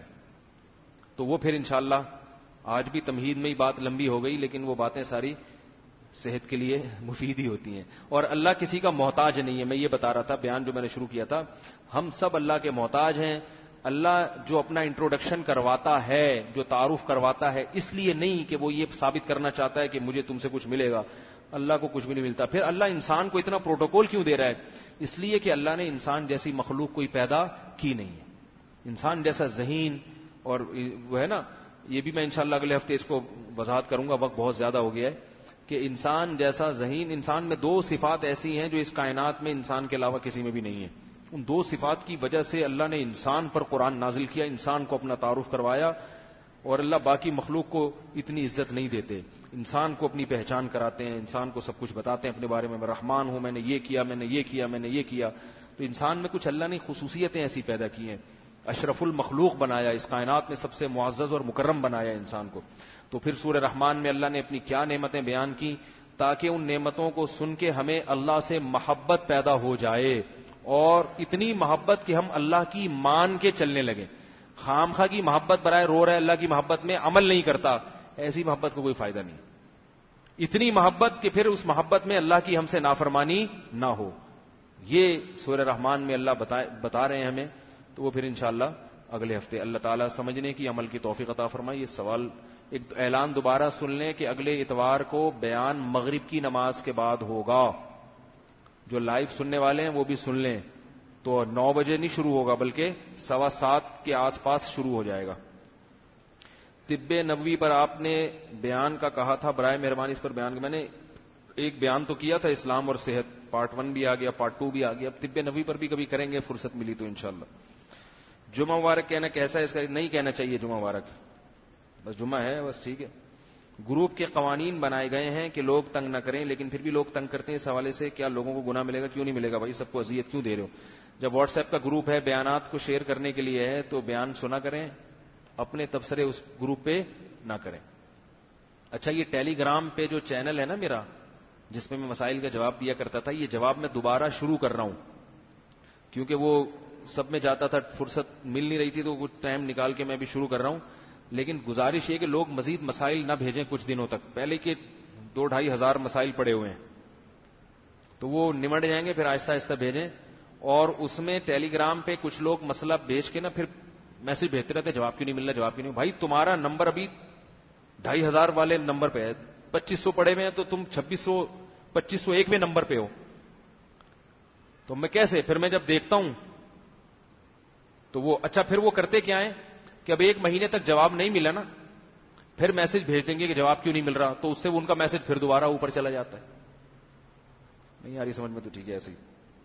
تو وہ پھر انشاءاللہ, آج بھی تمہید میں ہی بات لمبی ہو گئی لیکن وہ باتیں ساری صحت کے لیے مفید ہی ہوتی ہیں. اور اللہ کسی کا محتاج نہیں ہے. میں یہ بتا رہا تھا بیان جو میں نے شروع کیا تھا, ہم سب اللہ کے محتاج ہیں. اللہ جو اپنا انٹروڈکشن کرواتا ہے, جو تعارف کرواتا ہے, اس لیے نہیں کہ وہ یہ ثابت کرنا چاہتا ہے کہ مجھے تم سے کچھ ملے گا. اللہ کو کچھ بھی نہیں ملتا. پھر اللہ انسان کو اتنا پروٹوکول کیوں دے رہا ہے, اس لیے کہ اللہ نے انسان جیسی مخلوق کوئی پیدا کی نہیں ہے. انسان جیسا ذہین, اور وہ ہے نا, یہ بھی میں انشاءاللہ اگلے ہفتے اس کو وضاحت کروں گا, وقت بہت زیادہ ہو گیا ہے, کہ انسان جیسا ذہین, انسان میں 2 صفات ایسی ہیں جو اس کائنات میں انسان کے علاوہ کسی میں بھی نہیں ہے. ان 2 صفات کی وجہ سے اللہ نے انسان پر قرآن نازل کیا, انسان کو اپنا تعارف کروایا. اور اللہ باقی مخلوق کو اتنی عزت نہیں دیتے, انسان کو اپنی پہچان کراتے ہیں, انسان کو سب کچھ بتاتے ہیں اپنے بارے میں رحمان ہوں, میں نے یہ کیا, میں نے یہ کیا, میں نے یہ کیا. تو انسان میں کچھ اللہ نے خصوصیتیں ایسی پیدا کی ہیں, اشرف المخلوق بنایا, اس کائنات میں سب سے معزز اور مکرم بنایا انسان کو. تو پھر سورہ رحمان میں اللہ نے اپنی کیا نعمتیں بیان کی, تاکہ ان نعمتوں کو سن کے ہمیں اللہ سے محبت پیدا ہو جائے, اور اتنی محبت کہ ہم اللہ کی مان کے چلنے لگیں. خامخواہ کی محبت برائے رو رہا ہے, اللہ کی محبت میں عمل نہیں کرتا, ایسی محبت کو کوئی فائدہ نہیں. اتنی محبت کہ پھر اس محبت میں اللہ کی ہم سے نافرمانی نہ ہو. یہ سورہ رحمان میں اللہ بتا رہے ہیں ہمیں. تو وہ پھر انشاءاللہ اگلے ہفتے اللہ تعالیٰ سمجھنے کی, عمل کی توفیق عطا فرمائے. یہ سوال ایک اعلان دوبارہ سن لیں کہ اگلے اتوار کو بیان مغرب کی نماز کے بعد ہوگا. جو لائیو سننے والے ہیں وہ بھی سن لیں. تو 9 بجے نہیں شروع ہوگا بلکہ 7:15 کے آس پاس شروع ہو جائے گا. طب نبوی پر آپ نے بیان کا کہا تھا, برائے مہربانی اس پر بیان. میں نے ایک بیان تو کیا تھا اسلام اور صحت, پارٹ 1 بھی آ گیا, پارٹ 2 بھی آ گیا. اب طب نبوی پر بھی کبھی کریں گے, فرصت ملی تو انشاءاللہ. جمعہ مبارک کہنا کیسا ہے, اس کا نہیں کہنا چاہیے جمعہ مبارک. بس جمعہ ہے بس ٹھیک ہے. گروپ کے قوانین بنائے گئے ہیں کہ لوگ تنگ نہ کریں, لیکن پھر بھی لوگ تنگ کرتے ہیں. اس حوالے سے کیا لوگوں کو گناہ ملے گا؟ کیوں نہیں ملے گا بھائی, سب کو اذیت کیوں دے رہے ہو؟ جب واٹس ایپ کا گروپ ہے, بیانات کو شیئر کرنے کے لیے ہے, تو بیان سنا کریں, اپنے تبصرے اس گروپ پہ نہ کریں. اچھا, یہ ٹیلی گرام پہ جو چینل ہے نا میرا, جس میں مسائل کا جواب دیا کرتا تھا, یہ جواب میں دوبارہ شروع کر رہا ہوں, کیونکہ وہ سب میں جاتا تھا, فرصت مل نہیں رہی تھی, تو کچھ ٹائم نکال کے میں بھی شروع کر رہا ہوں. لیکن گزارش یہ کہ لوگ مزید مسائل نہ بھیجیں کچھ دنوں تک. پہلے کے 2-2.5 ہزار مسائل پڑے ہوئے ہیں, تو وہ نمٹ جائیں گے, پھر آہستہ آہستہ بھیجیں. اور اس میں ٹیلی گرام پہ کچھ لوگ مسئلہ بھیج کے نا پھر میسج بھیجتے رہتے, جواب کیوں نہیں مل رہا, جواب کیوں نہیں. بھائی تمہارا نمبر ابھی 2,500 والے نمبر پہ ہے, 2500 پڑے ہوئے ہیں, تو تم 2501 نمبر پہ ہو. تو میں کیسے, پھر میں جب دیکھتا ہوں تو وہ اچھا, پھر وہ کرتے کیا ہیں کہ اب 1 مہینے تک جواب نہیں ملا نا, پھر میسج بھیج دیں گے کہ جواب کیوں نہیں مل رہا, تو اس سے ان کا میسج پھر دوبارہ اوپر چلا جاتا ہے. نہیں آ رہی سمجھ میں؟ تو ٹھیک ہے, ایسے ہی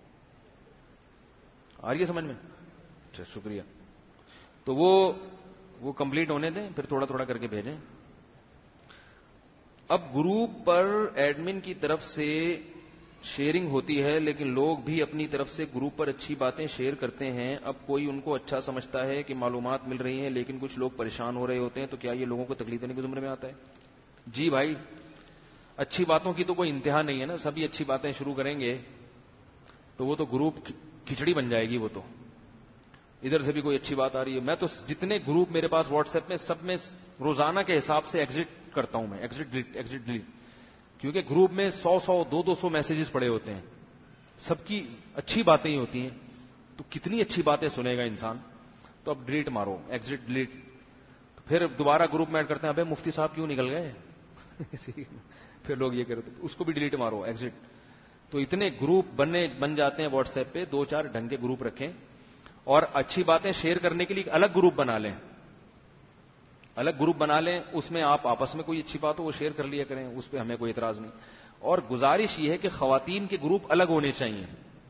آ رہی ہے سمجھ میں. اچھا شکریہ. تو وہ کمپلیٹ ہونے دیں, پھر تھوڑا تھوڑا کر کے بھیجیں. اب گروپ پر ایڈمن کی طرف سے شیئرنگ ہوتی ہے, لیکن لوگ بھی اپنی طرف سے گروپ پر اچھی باتیں شیئر کرتے ہیں. اب کوئی ان کو اچھا سمجھتا ہے کہ معلومات مل رہی ہیں, لیکن کچھ لوگ پریشان ہو رہے ہوتے ہیں, تو کیا یہ لوگوں کو تکلیف دینے کے زمرے میں آتا ہے؟ جی بھائی, اچھی باتوں کی تو کوئی انتہا نہیں ہے نا. سبھی اچھی باتیں شروع کریں گے تو وہ تو گروپ کھچڑی بن جائے گی. وہ تو ادھر سے بھی کوئی اچھی بات آ رہی ہے. میں تو جتنے گروپ میرے پاس واٹس ایپ میں, سب میں روزانہ کے حساب سے ایگزٹ کرتا ہوں میں, ایگزٹ ڈیلیٹ, کیونکہ گروپ میں 100 200 میسیجز پڑے ہوتے ہیں, سب کی اچھی باتیں ہی ہوتی ہیں, تو کتنی اچھی باتیں سنے گا انسان. تو اب ڈیلیٹ مارو, ایگزٹ ڈیلیٹ. پھر دوبارہ گروپ میں ایڈ کرتے ہیں, ابے مفتی صاحب کیوں نکل گئے پھر لوگ یہ کرتے, اس کو بھی ڈیلیٹ مارو, ایگزٹ. تو اتنے گروپ بن جاتے ہیں واٹس ایپ پہ. 2-4 ڈھنگ کے گروپ رکھیں, اور اچھی باتیں شیئر کرنے کے لیے ایک الگ گروپ بنا لیں, الگ گروپ بنا لیں. اس میں آپ آپس میں کوئی اچھی بات ہو وہ شیئر کر لیا کریں, اس پہ ہمیں کوئی اعتراض نہیں. اور گزارش یہ ہے کہ خواتین کے گروپ الگ ہونے چاہیے,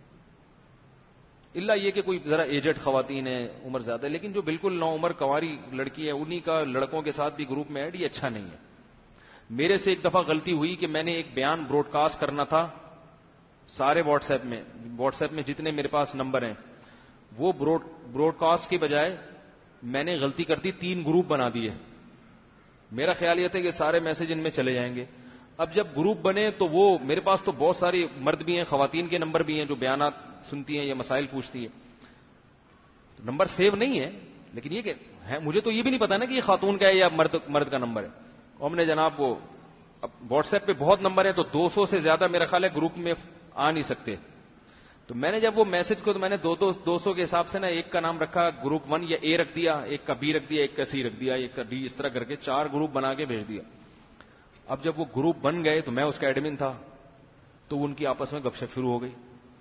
الا یہ کہ کوئی ذرا ایجڈ خواتین ہیں, عمر زیادہ ہے, لیکن جو بالکل نو عمر کنواری لڑکی ہے, انہی کا لڑکوں کے ساتھ بھی گروپ میں ایڈ, یہ اچھا نہیں ہے. میرے سے ایک دفعہ غلطی ہوئی کہ میں نے ایک بیان براڈ کاسٹ کرنا تھا سارے واٹس ایپ میں جتنے میرے پاس نمبر ہیں, وہ براڈ کاسٹ کے بجائے میں نے غلطی کر دی, 3 گروپ بنا دیے. میرا خیال یہ تھا کہ سارے میسج ان میں چلے جائیں گے. اب جب گروپ بنے تو وہ میرے پاس تو بہت ساری مرد بھی ہیں, خواتین کے نمبر بھی ہیں جو بیانات سنتی ہیں یا مسائل پوچھتی ہیں, تو نمبر سیو نہیں ہے. لیکن یہ کہ مجھے تو یہ بھی نہیں پتا نا کہ یہ خاتون کا ہے یا مرد کا نمبر ہے. اور ہم نے جناب وہ اب واٹس ایپ پہ بہت نمبر ہے, تو 200 سے زیادہ میرا خیال ہے گروپ میں آ نہیں سکتے. تو میں نے جب وہ میسج کو, تو میں نے 200 کے حساب سے نا ایک کا نام رکھا گروپ 1 یا اے رکھ دیا, ایک کا بی رکھ دیا, ایک کا سی رکھ دیا, ایک کا ڈی, اس طرح کر کے 4 گروپ بنا کے بھیج دیا. اب جب وہ گروپ بن گئے تو میں اس کا ایڈمن تھا, تو ان کی آپس میں گپ شپ شروع ہو گئی.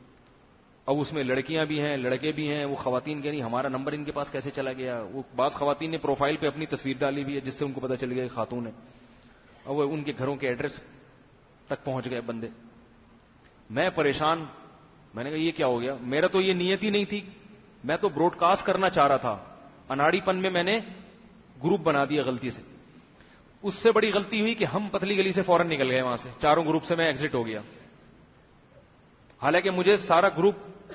اب اس میں لڑکیاں بھی ہیں, لڑکے بھی ہیں. وہ خواتین کہ نہیں ہمارا نمبر ان کے پاس کیسے چلا گیا. وہ بعض خواتین نے پروفائل پہ اپنی تصویر ڈالی ہوئی ہے, جس سے ان کو پتا چل گیا خاتون ہے, اور وہ ان کے گھروں کے ایڈریس تک پہنچ گئے بندے. میں پریشان, میں نے کہا یہ کیا ہو گیا. میرا تو یہ نیت ہی نہیں تھی, میں تو براڈ کاسٹ کرنا چاہ رہا تھا. اناڑی پن میں نے گروپ بنا دیا غلطی سے. اس سے بڑی غلطی ہوئی کہ ہم پتلی گلی سے فوراً نکل گئے وہاں سے, 4 گروپ سے میں ایگزٹ ہو گیا. حالانکہ مجھے سارا گروپ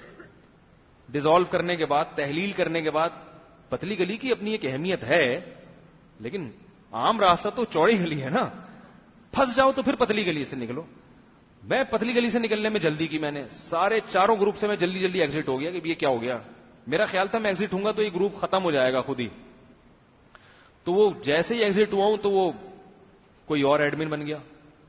ڈیزالو کرنے کے بعد, تحلیل کرنے کے بعد, پتلی گلی کی اپنی ایک اہمیت ہے, لیکن عام راستہ تو چوڑی گلی ہے نا. پھنس جاؤ تو پھر پتلی گلی سے نکلو. میں پتلی گلی سے نکلنے میں جلدی کی, میں نے سارے 4 گروپ سے میں جلدی ایگزٹ ہو گیا کہ یہ کیا ہو گیا. میرا خیال تھا میں ایگزٹ ہوں گا تو یہ گروپ ختم ہو جائے گا خود ہی. تو وہ جیسے ہی ایگزٹ ہوا ہوں تو وہ کوئی اور ایڈمن بن گیا.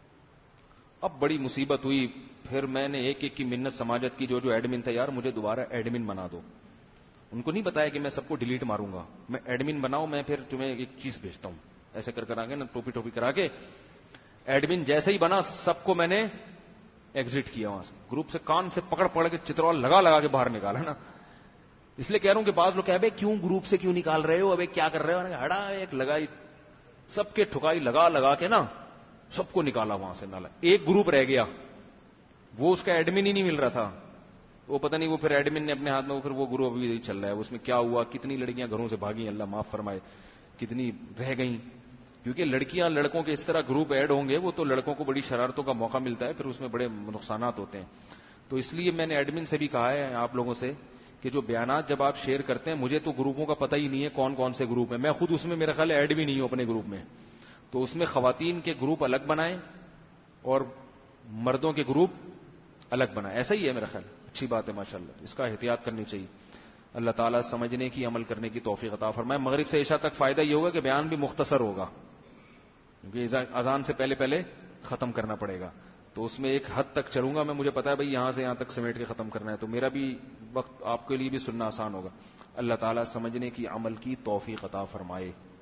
اب بڑی مصیبت ہوئی. پھر میں نے ایک کی منت سماجت کی, جو ایڈمن تھا, یار مجھے دوبارہ ایڈمن بنا دو. ان کو نہیں بتایا کہ میں سب کو ڈیلیٹ ماروں گا, میں ایڈمن بناؤں, میں پھر تمہیں ایک چیز بھیجتا ہوں. ایسے کر آگے نا ٹوپی کرا کے ایڈمن جیسے ہی بنا, سب کو میں نے ایگزٹ کیا وہاں سے. گروپ سے کان سے پکڑ کے چترول لگا کے باہر نکالا نا. اس لیے کہہ رہا ہوں کہ بعض لوگ کہ کیوں گروپ سے کیوں نکال رہے ہو, ابے کیا کر رہے ہو. ہڑا ایک لگائی, سب کے ٹھکائی لگا کے نا سب کو نکالا وہاں سے. نالا ایک گروپ رہ گیا, وہ اس کا ایڈمن ہی نہیں مل رہا تھا. وہ پتہ نہیں, وہ پھر ایڈمن نے اپنے ہاتھ میں, پھر وہ گروپ ابھی چل رہا ہے. اس میں کیا ہوا, کتنی لڑکیاں گھروں سے بھاگی, اللہ معاف فرمائے, کتنی رہ گئیں. کیونکہ لڑکیاں لڑکوں کے اس طرح گروپ ایڈ ہوں گے وہ تو لڑکوں کو بڑی شرارتوں کا موقع ملتا ہے، پھر اس میں بڑے نقصانات ہوتے ہیں. تو اس لیے میں نے ایڈمن سے بھی کہا ہے آپ لوگوں سے کہ جو بیانات جب آپ شیئر کرتے ہیں، مجھے تو گروپوں کا پتہ ہی نہیں ہے کون کون سے گروپ ہیں، میں خود اس میں میرا خیال ایڈ بھی نہیں ہوں اپنے گروپ میں، تو اس میں خواتین کے گروپ الگ بنائیں اور مردوں کے گروپ الگ بنائیں. ایسا ہی ہے میرا خیال. اچھی بات ہے ماشاءاللہ، اس کا احتیاط کرنی چاہیے. اللہ تعالیٰ سمجھنے کی عمل کرنے کی توفیق عطا فرمائے. مغرب سے عشاء تک فائدہ یہ ہوگا کہ بیان بھی مختصر ہوگا، کیونکہ اذان سے پہلے پہلے ختم کرنا پڑے گا. تو اس میں ایک حد تک چلوں گا میں، مجھے پتا ہے بھائی یہاں سے یہاں تک سمیٹ کے ختم کرنا ہے، تو میرا بھی وقت آپ کے لیے بھی سننا آسان ہوگا. اللہ تعالیٰ سمجھنے کی عمل کی توفیق عطا فرمائے.